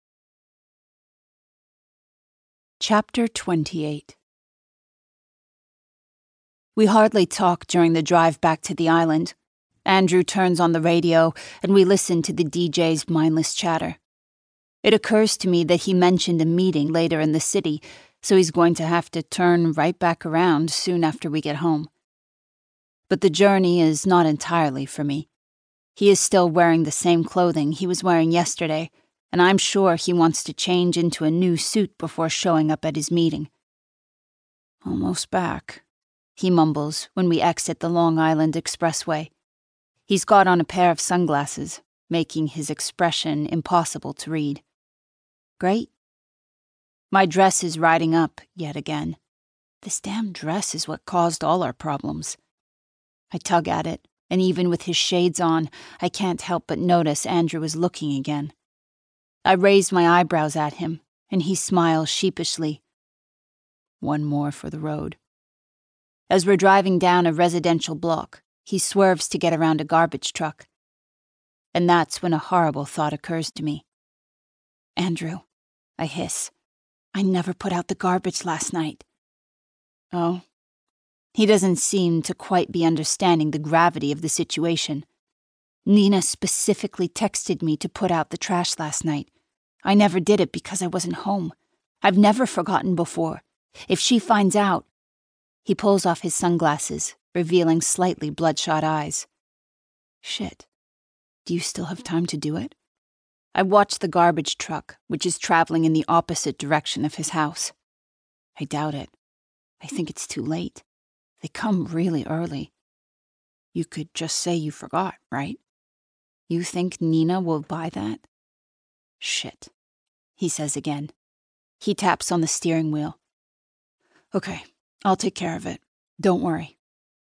Chapter twenty-eight. We hardly talk during the drive back to the island. Andrew turns on the radio, and we listen to the D J's mindless chatter. It occurs to me that he mentioned a meeting later in the city, so he's going to have to turn right back around soon after we get home. But the journey is not entirely for me. He is still wearing the same clothing he was wearing yesterday, and I'm sure he wants to change into a new suit before showing up at his meeting. Almost back, he mumbles when we exit the Long Island Expressway. He's got on a pair of sunglasses, making his expression impossible to read. Great. My dress is riding up yet again. This damn dress is what caused all our problems. I tug at it, and even with his shades on, I can't help but notice Andrew is looking again. I raise my eyebrows at him, and he smiles sheepishly. One more for the road. As we're driving down a residential block, he swerves to get around a garbage truck. And that's when a horrible thought occurs to me. Andrew, I hiss. I never put out the garbage last night. Oh? He doesn't seem to quite be understanding the gravity of the situation. Nina specifically texted me to put out the trash last night. I never did it because I wasn't home. I've never forgotten before. If she finds out... He pulls off his sunglasses, revealing slightly bloodshot eyes. Shit. Do you still have time to do it? I watch the garbage truck, which is traveling in the opposite direction of his house. I doubt it. I think it's too late. They come really early. You could just say you forgot, right? You think Nina will buy that? Shit, he says again. He taps on the steering wheel. Okay, I'll take care of it. Don't worry.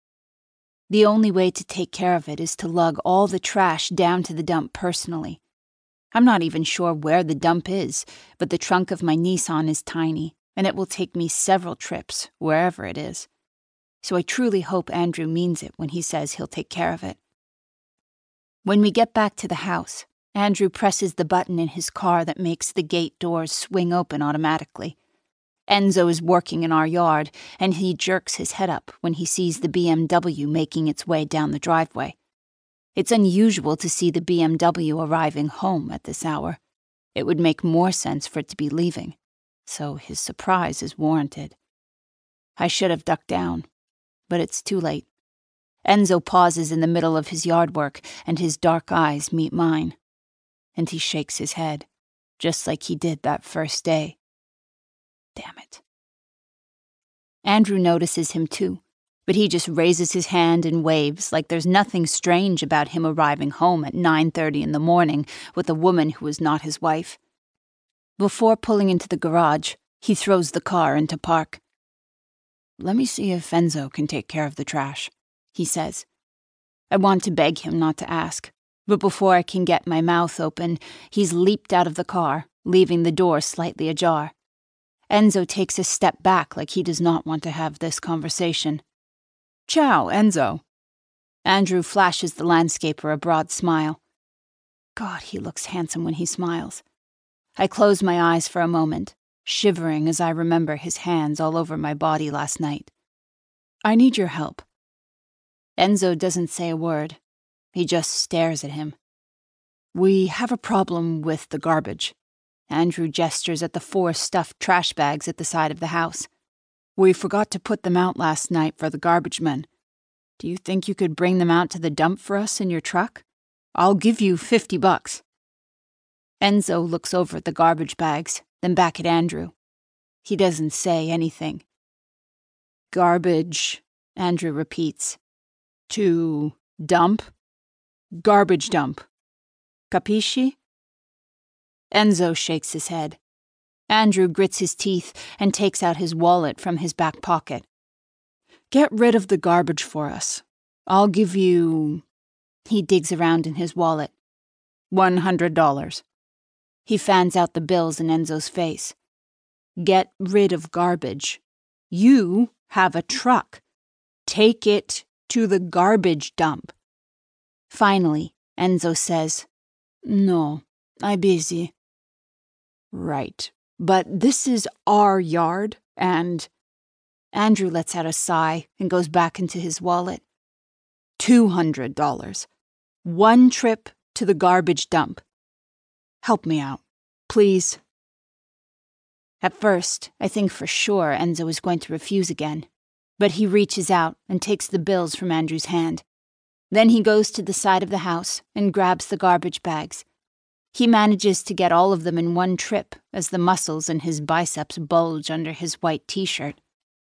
The only way to take care of it is to lug all the trash down to the dump personally. I'm not even sure where the dump is, but the trunk of my Nissan is tiny, and it will take me several trips, wherever it is. So I truly hope Andrew means it when he says he'll take care of it. When we get back to the house, Andrew presses the button in his car that makes the gate doors swing open automatically. Enzo is working in our yard, and he jerks his head up when he sees the B M W making its way down the driveway. It's unusual to see the B M W arriving home at this hour. It would make more sense for it to be leaving, so his surprise is warranted. I should have ducked down, but it's too late. Enzo pauses in the middle of his yard work, and his dark eyes meet mine. And he shakes his head, just like he did that first day. Damn it. Andrew notices him too, but he just raises his hand and waves like there's nothing strange about him arriving home at nine thirty in the morning with a woman who is not his wife. Before pulling into the garage, he throws the car into park. Let me see if Enzo can take care of the trash, he says. I want to beg him not to ask, but before I can get my mouth open, he's leaped out of the car, leaving the door slightly ajar. Enzo takes a step back like he does not want to have this conversation. Ciao, Enzo. Andrew flashes the landscaper a broad smile. God, he looks handsome when he smiles. I close my eyes for a moment, shivering as I remember his hands all over my body last night. I need your help. Enzo doesn't say a word. He just stares at him. We have a problem with the garbage. Andrew gestures at the four stuffed trash bags at the side of the house. We forgot to put them out last night for the garbage men. Do you think you could bring them out to the dump for us in your truck? I'll give you fifty bucks. Enzo looks over at the garbage bags, then back at Andrew. He doesn't say anything. Garbage, Andrew repeats. To dump? Garbage dump. Capisci? Enzo shakes his head. Andrew grits his teeth and takes out his wallet from his back pocket. Get rid of the garbage for us. I'll give you... He digs around in his wallet. One hundred dollars. He fans out the bills in Enzo's face. Get rid of garbage. You have a truck. Take it to the garbage dump. Finally, Enzo says, No, I'm busy. Right, but this is our yard, and... Andrew lets out a sigh and goes back into his wallet. Two hundred dollars. One trip to the garbage dump. Help me out, please. At first, I think for sure Enzo is going to refuse again, but he reaches out and takes the bills from Andrew's hand. Then he goes to the side of the house and grabs the garbage bags. He manages to get all of them in one trip as the muscles in his biceps bulge under his white t-shirt.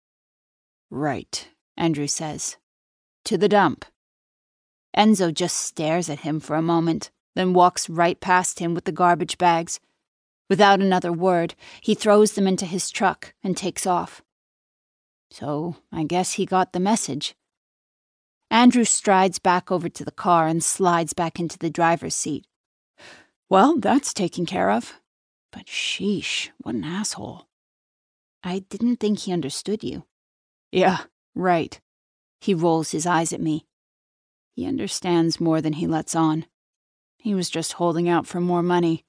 Right, Andrew says. To the dump. Enzo just stares at him for a moment, then walks right past him with the garbage bags. Without another word, he throws them into his truck and takes off. So, I guess he got the message. Andrew strides back over to the car and slides back into the driver's seat. Well, that's taken care of. But sheesh, what an asshole. I didn't think he understood you. Yeah, right. He rolls his eyes at me. He understands more than he lets on. He was just holding out for more money.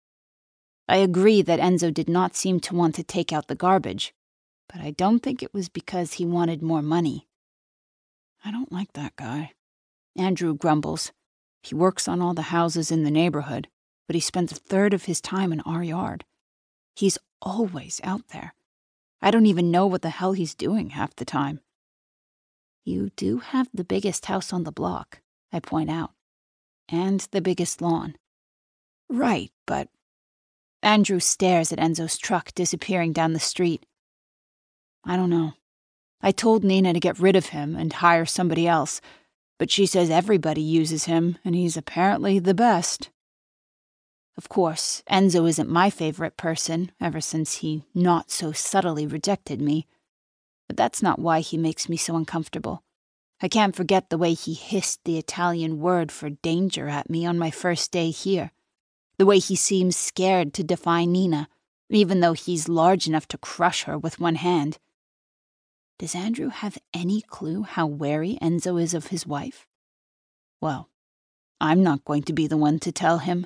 I agree that Enzo did not seem to want to take out the garbage, but I don't think it was because he wanted more money. I don't like that guy. Andrew grumbles. He works on all the houses in the neighborhood, but he spends a third of his time in our yard. He's always out there. I don't even know what the hell he's doing half the time. You do have the biggest house on the block, I point out, and the biggest lawn. Right, but... Andrew stares at Enzo's truck disappearing down the street. I don't know. I told Nina to get rid of him and hire somebody else, but she says everybody uses him, and he's apparently the best. Of course, Enzo isn't my favorite person ever since he not so subtly rejected me. But that's not why he makes me so uncomfortable. I can't forget the way he hissed the Italian word for danger at me on my first day here. The way he seems scared to defy Nina, even though he's large enough to crush her with one hand. Does Andrew have any clue how wary Enzo is of his wife? Well, I'm not going to be the one to tell him.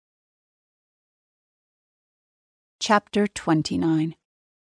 Chapter twenty-nine.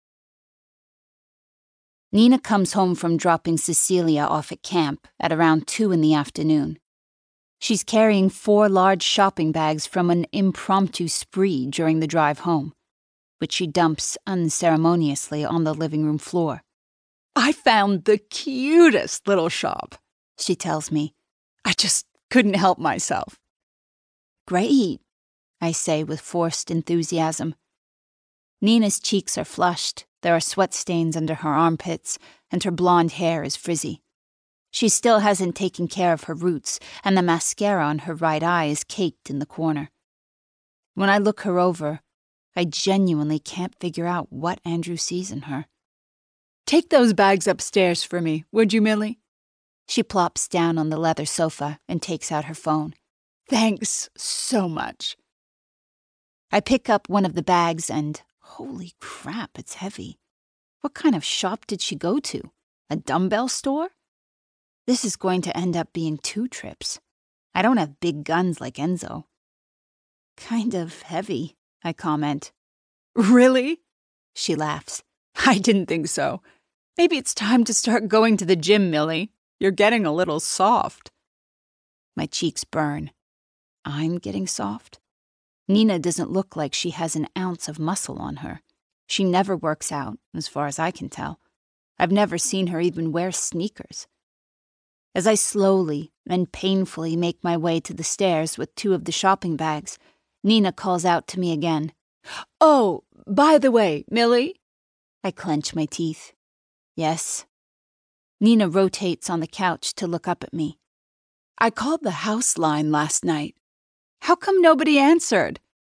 Nina comes home from dropping Cecilia off at camp at around two in the afternoon. She's carrying four large shopping bags from an impromptu spree during the drive home, which she dumps unceremoniously on the living room floor. I found the cutest little shop, she tells me. I just couldn't help myself. Great, I say with forced enthusiasm. Nina's cheeks are flushed, there are sweat stains under her armpits, and her blonde hair is frizzy. She still hasn't taken care of her roots, and the mascara on her right eye is caked in the corner. When I look her over, I genuinely can't figure out what Andrew sees in her. Take those bags upstairs for me, would you, Millie? She plops down on the leather sofa and takes out her phone. Thanks so much. I pick up one of the bags and, holy crap, it's heavy. What kind of shop did she go to? A dumbbell store? This is going to end up being two trips. I don't have big guns like Enzo. Kind of heavy, I comment. Really? She laughs. I didn't think so. Maybe it's time to start going to the gym, Millie. You're getting a little soft. My cheeks burn. I'm getting soft? Nina doesn't look like she has an ounce of muscle on her. She never works out, as far as I can tell. I've never seen her even wear sneakers. As I slowly and painfully make my way to the stairs with two of the shopping bags, Nina calls out to me again. "Oh, by the way, Millie?" I clench my teeth. Yes. Nina rotates on the couch to look up at me. "I called the house line last night. How come nobody answered?"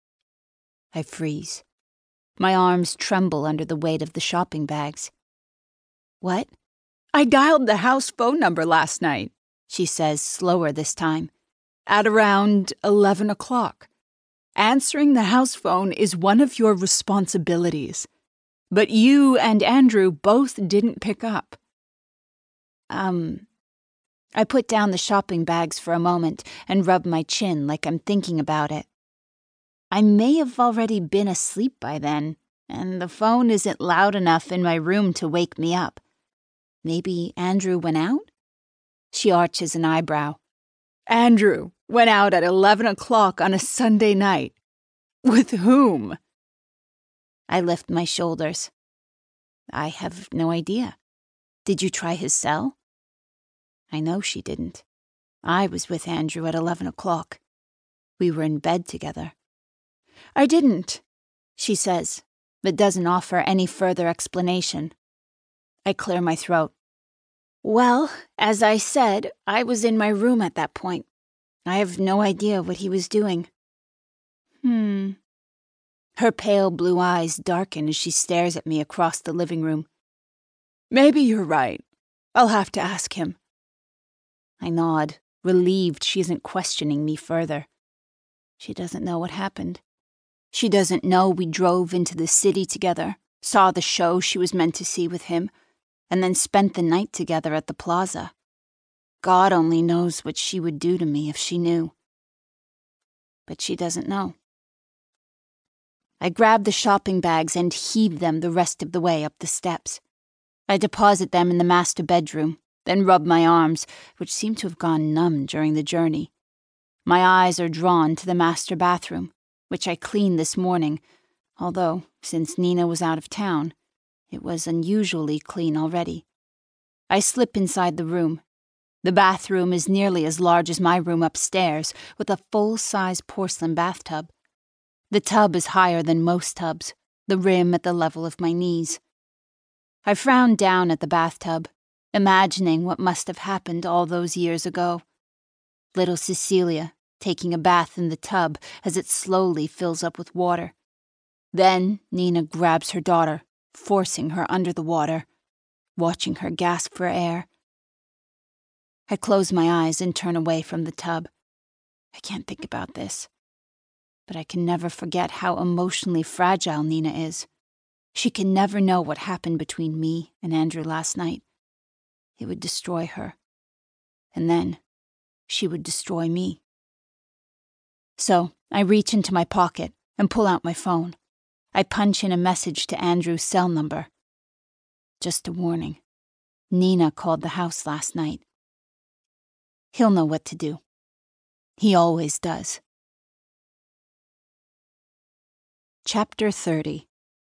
I freeze. My arms tremble under the weight of the shopping bags. What? "I dialed the house phone number last night," she says, slower this time. "At around eleven o'clock. Answering the house phone is one of your responsibilities. But you and Andrew both didn't pick up." Um, I put down the shopping bags for a moment and rub my chin like I'm thinking about it. I may have already been asleep by then, and the phone isn't loud enough in my room to wake me up. Maybe Andrew went out? She arches an eyebrow. "Andrew went out at eleven o'clock on a Sunday night. With whom?" I lift my shoulders. I have no idea. Did you try his cell? I know she didn't. I was with Andrew at eleven o'clock. We were in bed together. "I didn't," she says, but doesn't offer any further explanation. I clear my throat. Well, as I said, I was in my room at that point. I have no idea what he was doing. Hmm. Her pale blue eyes darken as she stares at me across the living room. "Maybe you're right. I'll have to ask him." I nod, relieved she isn't questioning me further. She doesn't know what happened. She doesn't know we drove into the city together, saw the show she was meant to see with him, and then spent the night together at the plaza. God only knows what she would do to me if she knew. But she doesn't know. I grab the shopping bags and heave them the rest of the way up the steps. I deposit them in the master bedroom, then rub my arms, which seem to have gone numb during the journey. My eyes are drawn to the master bathroom, which I cleaned this morning, although, since Nina was out of town, it was unusually clean already. I slip inside the room. The bathroom is nearly as large as my room upstairs, with a full-size porcelain bathtub. The tub is higher than most tubs, the rim at the level of my knees. I frown down at the bathtub, imagining what must have happened all those years ago. Little Cecilia taking a bath in the tub as it slowly fills up with water. Then Nina grabs her daughter, forcing her under the water, watching her gasp for air. I close my eyes and turn away from the tub. I can't think about this. But I can never forget how emotionally fragile Nina is. She can never know what happened between me and Andrew last night. It would destroy her. And then she would destroy me. So I reach into my pocket and pull out my phone. I punch in a message to Andrew's cell number. Just a warning. Nina called the house last night. He'll know what to do. He always does. Chapter thirty.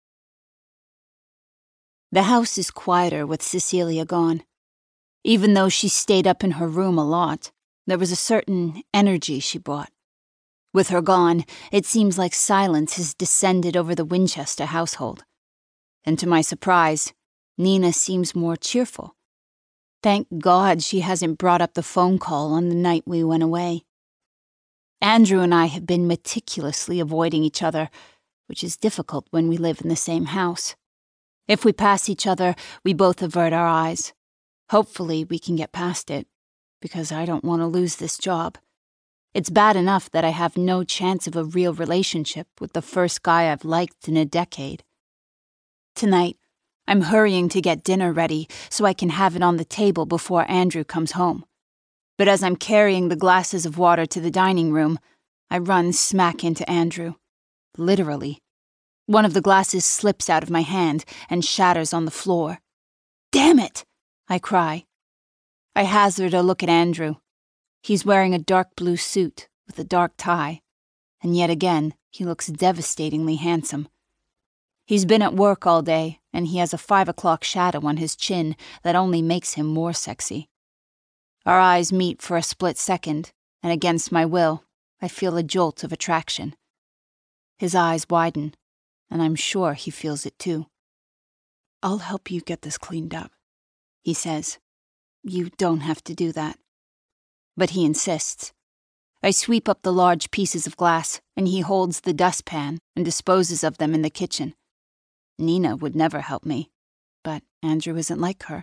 The house is quieter with Cecilia gone. Even though she stayed up in her room a lot, there was a certain energy she brought. With her gone, it seems like silence has descended over the Winchester household. And to my surprise, Nina seems more cheerful. Thank God she hasn't brought up the phone call on the night we went away. Andrew and I have been meticulously avoiding each other, which is difficult when we live in the same house. If we pass each other, we both avert our eyes. Hopefully we can get past it, because I don't want to lose this job. It's bad enough that I have no chance of a real relationship with the first guy I've liked in a decade. Tonight, I'm hurrying to get dinner ready so I can have it on the table before Andrew comes home. But as I'm carrying the glasses of water to the dining room, I run smack into Andrew. Literally. One of the glasses slips out of my hand and shatters on the floor. "Damn it!" I cry. I hazard a look at Andrew. He's wearing a dark blue suit with a dark tie, and yet again he looks devastatingly handsome. He's been at work all day, and he has a five o'clock shadow on his chin that only makes him more sexy. Our eyes meet for a split second, and against my will, I feel a jolt of attraction. His eyes widen, and I'm sure he feels it too. "I'll help you get this cleaned up," he says. "You don't have to do that." But he insists. I sweep up the large pieces of glass, and he holds the dustpan and disposes of them in the kitchen. Nina would never help me, but Andrew isn't like her.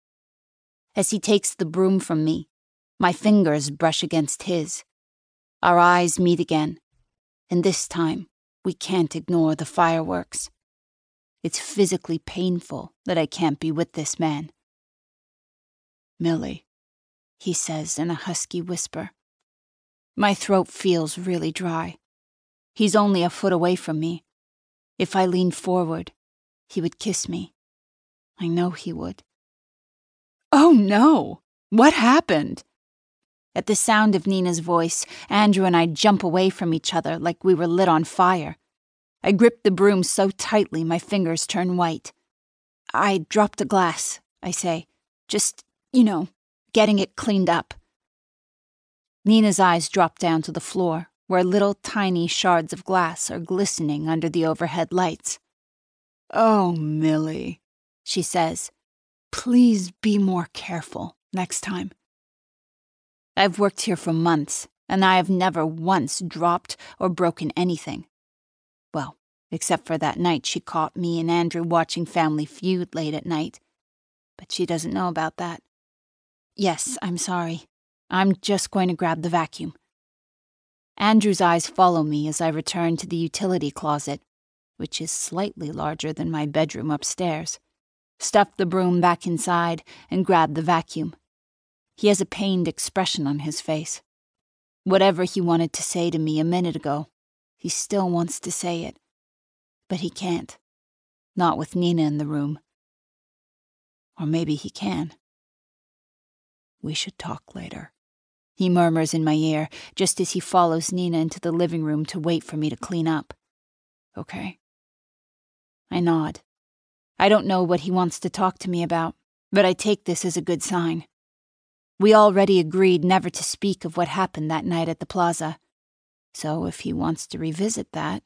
As he takes the broom from me, my fingers brush against his. Our eyes meet again, and this time we can't ignore the fireworks. It's physically painful that I can't be with this man. "Millie," he says in a husky whisper. My throat feels really dry. He's only a foot away from me. If I leaned forward, he would kiss me. I know he would. "Oh no! What happened?" At the sound of Nina's voice, Andrew and I jump away from each other like we were lit on fire. I grip the broom so tightly my fingers turn white. "I dropped a glass," I say. "Just, you know, getting it cleaned up." Nina's eyes drop down to the floor, where little tiny shards of glass are glistening under the overhead lights. "Oh, Millie," she says. "Please be more careful next time." I've worked here for months, and I have never once dropped or broken anything. Well, except for that night she caught me and Andrew watching Family Feud late at night. But she doesn't know about that. Yes, I'm sorry. I'm just going to grab the vacuum. Andrew's eyes follow me as I return to the utility closet, which is slightly larger than my bedroom upstairs, stuff the broom back inside, and grab the vacuum. He has a pained expression on his face. Whatever he wanted to say to me a minute ago, he still wants to say it. But he can't. Not with Nina in the room. Or maybe he can. "We should talk later," he murmurs in my ear, just as he follows Nina into the living room to wait for me to clean up. "Okay." I nod. I don't know what he wants to talk to me about, but I take this as a good sign. We already agreed never to speak of what happened that night at the plaza, so if he wants to revisit that...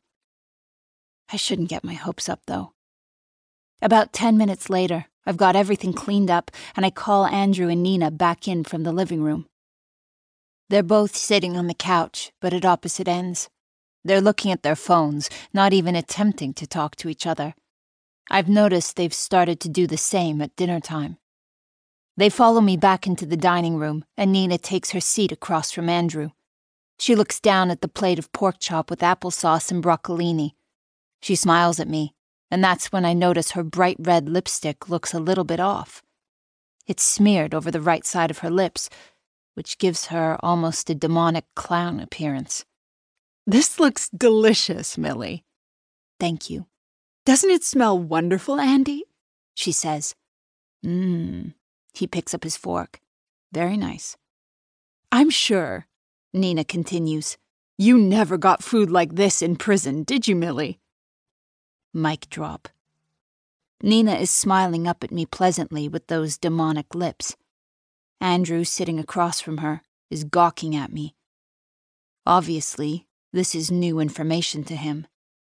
I shouldn't get my hopes up, though. About ten minutes later, I've got everything cleaned up, and I call Andrew and Nina back in from the living room. They're both sitting on the couch, but at opposite ends. They're looking at their phones, not even attempting to talk to each other. I've noticed they've started to do the same at dinner time. They follow me back into the dining room, and Nina takes her seat across from Andrew. She looks down at the plate of pork chop with applesauce and broccolini. She smiles at me, and that's when I notice her bright red lipstick looks a little bit off. It's smeared over the right side of her lips, which gives her almost a demonic clown appearance. "This looks delicious, Millie." "Thank you." "Doesn't it smell wonderful, Andy?" she says. Mmm. He picks up his fork. Very nice. "I'm sure," Nina continues, "you never got food like this in prison, did you, Millie?" Mic drop. Nina is smiling up at me pleasantly with those demonic lips. Andrew, sitting across from her, is gawking at me. Obviously, this is new information to him.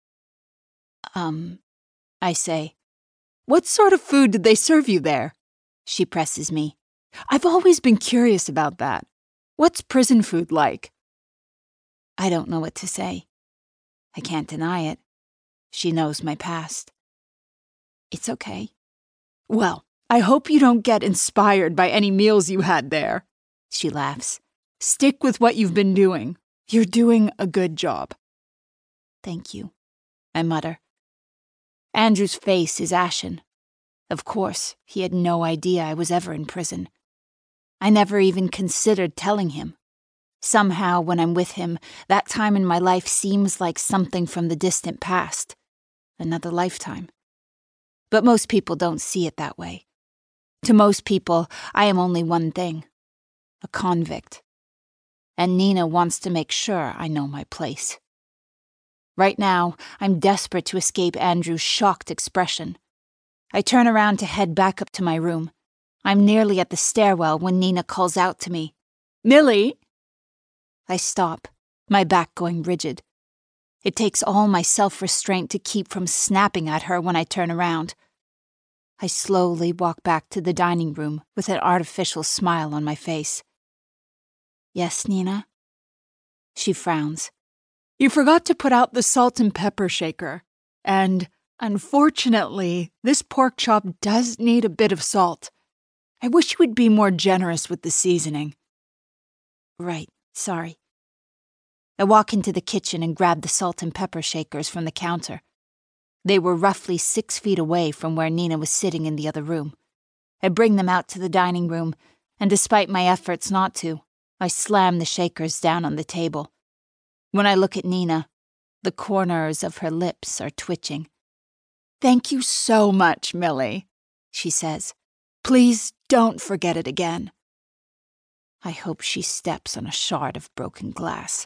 Um, I say. "What sort of food did they serve you there?" She presses me. "I've always been curious about that. What's prison food like?" I don't know what to say. I can't deny it. She knows my past. It's okay. "Well, I hope you don't get inspired by any meals you had there," she laughs. "Stick with what you've been doing. You're doing a good job." "Thank you," I mutter. Andrew's face is ashen. Of course, he had no idea I was ever in prison. I never even considered telling him. Somehow, when I'm with him, that time in my life seems like something from the distant past. Another lifetime. But most people don't see it that way. To most people, I am only one thing. A convict. and Nina wants to make sure I know my place. Right now, I'm desperate to escape Andrew's shocked expression. I turn around to head back up to my room. I'm nearly at the stairwell when Nina calls out to me, "Millie!" I stop, my back going rigid. It takes all my self-restraint to keep from snapping at her when I turn around. I slowly walk back to the dining room with an artificial smile on my face. "Yes, Nina?" She frowns. "You forgot to put out the salt and pepper shaker. And, unfortunately, this pork chop does need a bit of salt. I wish you would be more generous with the seasoning." "Right, sorry." I walk into the kitchen and grab the salt and pepper shakers from the counter. They were roughly six feet away from where Nina was sitting in the other room. I bring them out to the dining room, and despite my efforts not to, I slam the shakers down on the table. When I look at Nina, the corners of her lips are twitching. "Thank you so much, Millie," she says. "Please don't forget it again." I hope she steps on a shard of broken glass.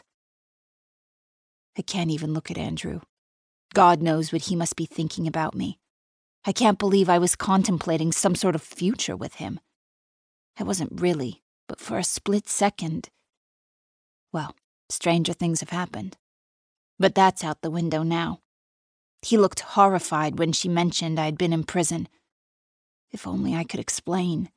I can't even look at Andrew. God knows what he must be thinking about me. I can't believe I was contemplating some sort of future with him. I wasn't really, but for a split second. Well, stranger things have happened. But that's out the window now. He looked horrified when she mentioned I'd been in prison. If only I could explain.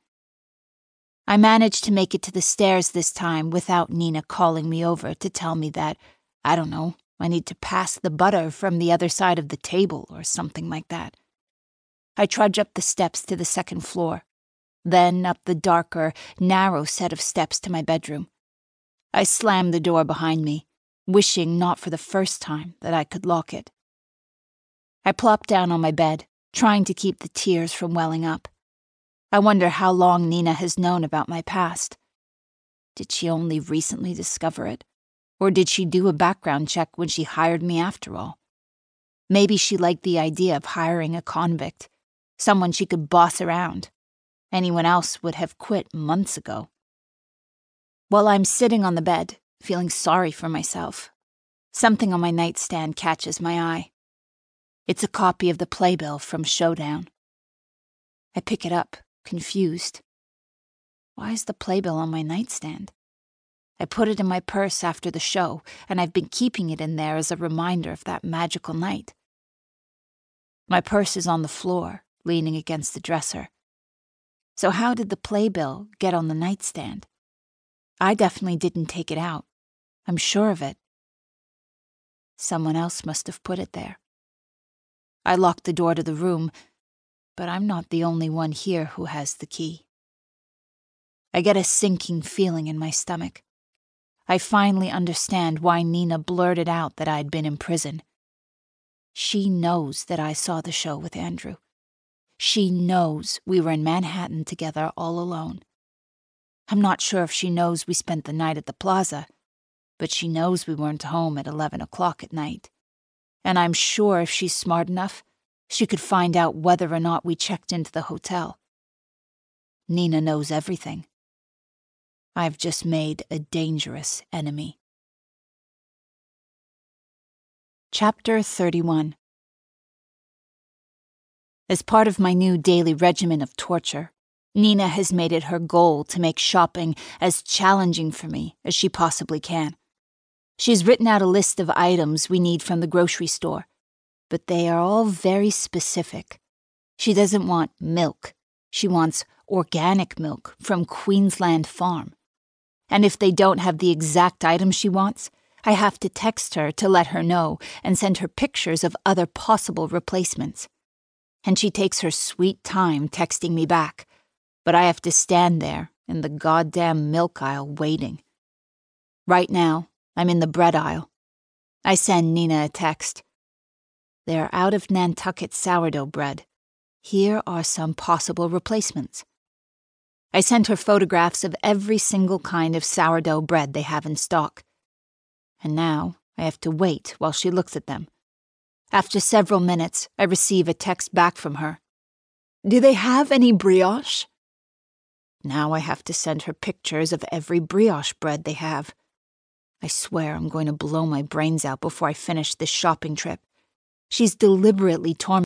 I managed to make it to the stairs this time without Nina calling me over to tell me that, I don't know, I need to pass the butter from the other side of the table or something like that. I trudge up the steps to the second floor, then up the darker, narrow set of steps to my bedroom. I slam the door behind me, wishing not for the first time that I could lock it. I plop down on my bed, trying to keep the tears from welling up. I wonder how long Nina has known about my past. Did she only recently discover it? Or did she do a background check when she hired me after all? Maybe she liked the idea of hiring a convict, someone she could boss around. Anyone else would have quit months ago. While I'm sitting on the bed, feeling sorry for myself, something on my nightstand catches my eye. It's a copy of the playbill from Showdown. I pick it up, confused. Why is the playbill on my nightstand? I put it in my purse after the show, and I've been keeping it in there as a reminder of that magical night. My purse is on the floor, leaning against the dresser. So how did the playbill get on the nightstand? I definitely didn't take it out. I'm sure of it. Someone else must have put it there. I locked the door to the room, but I'm not the only one here who has the key. I get a sinking feeling in my stomach. I finally understand why Nina blurted out that I'd been in prison. She knows that I saw the show with Andrew. She knows we were in Manhattan together all alone. I'm not sure if she knows we spent the night at the plaza, but she knows we weren't home at eleven o'clock at night. And I'm sure if she's smart enough, she could find out whether or not we checked into the hotel. Nina knows everything. I've just made a dangerous enemy. Chapter thirty-one. As part of my new daily regimen of torture, Nina has made it her goal to make shopping as challenging for me as she possibly can. She's written out a list of items we need from the grocery store, but they are all very specific. She doesn't want milk. She wants organic milk from Queensland Farm. And if they don't have the exact item she wants, I have to text her to let her know and send her pictures of other possible replacements. And she takes her sweet time texting me back, but I have to stand there in the goddamn milk aisle waiting. Right now, I'm in the bread aisle. I send Nina a text. They're out of Nantucket sourdough bread. Here are some possible replacements. I sent her photographs of every single kind of sourdough bread they have in stock. And now I have to wait while she looks at them. After several minutes, I receive a text back from her. "Do they have any brioche?" Now I have to send her pictures of every brioche bread they have. I swear I'm going to blow my brains out before I finish this shopping trip. She's deliberately torn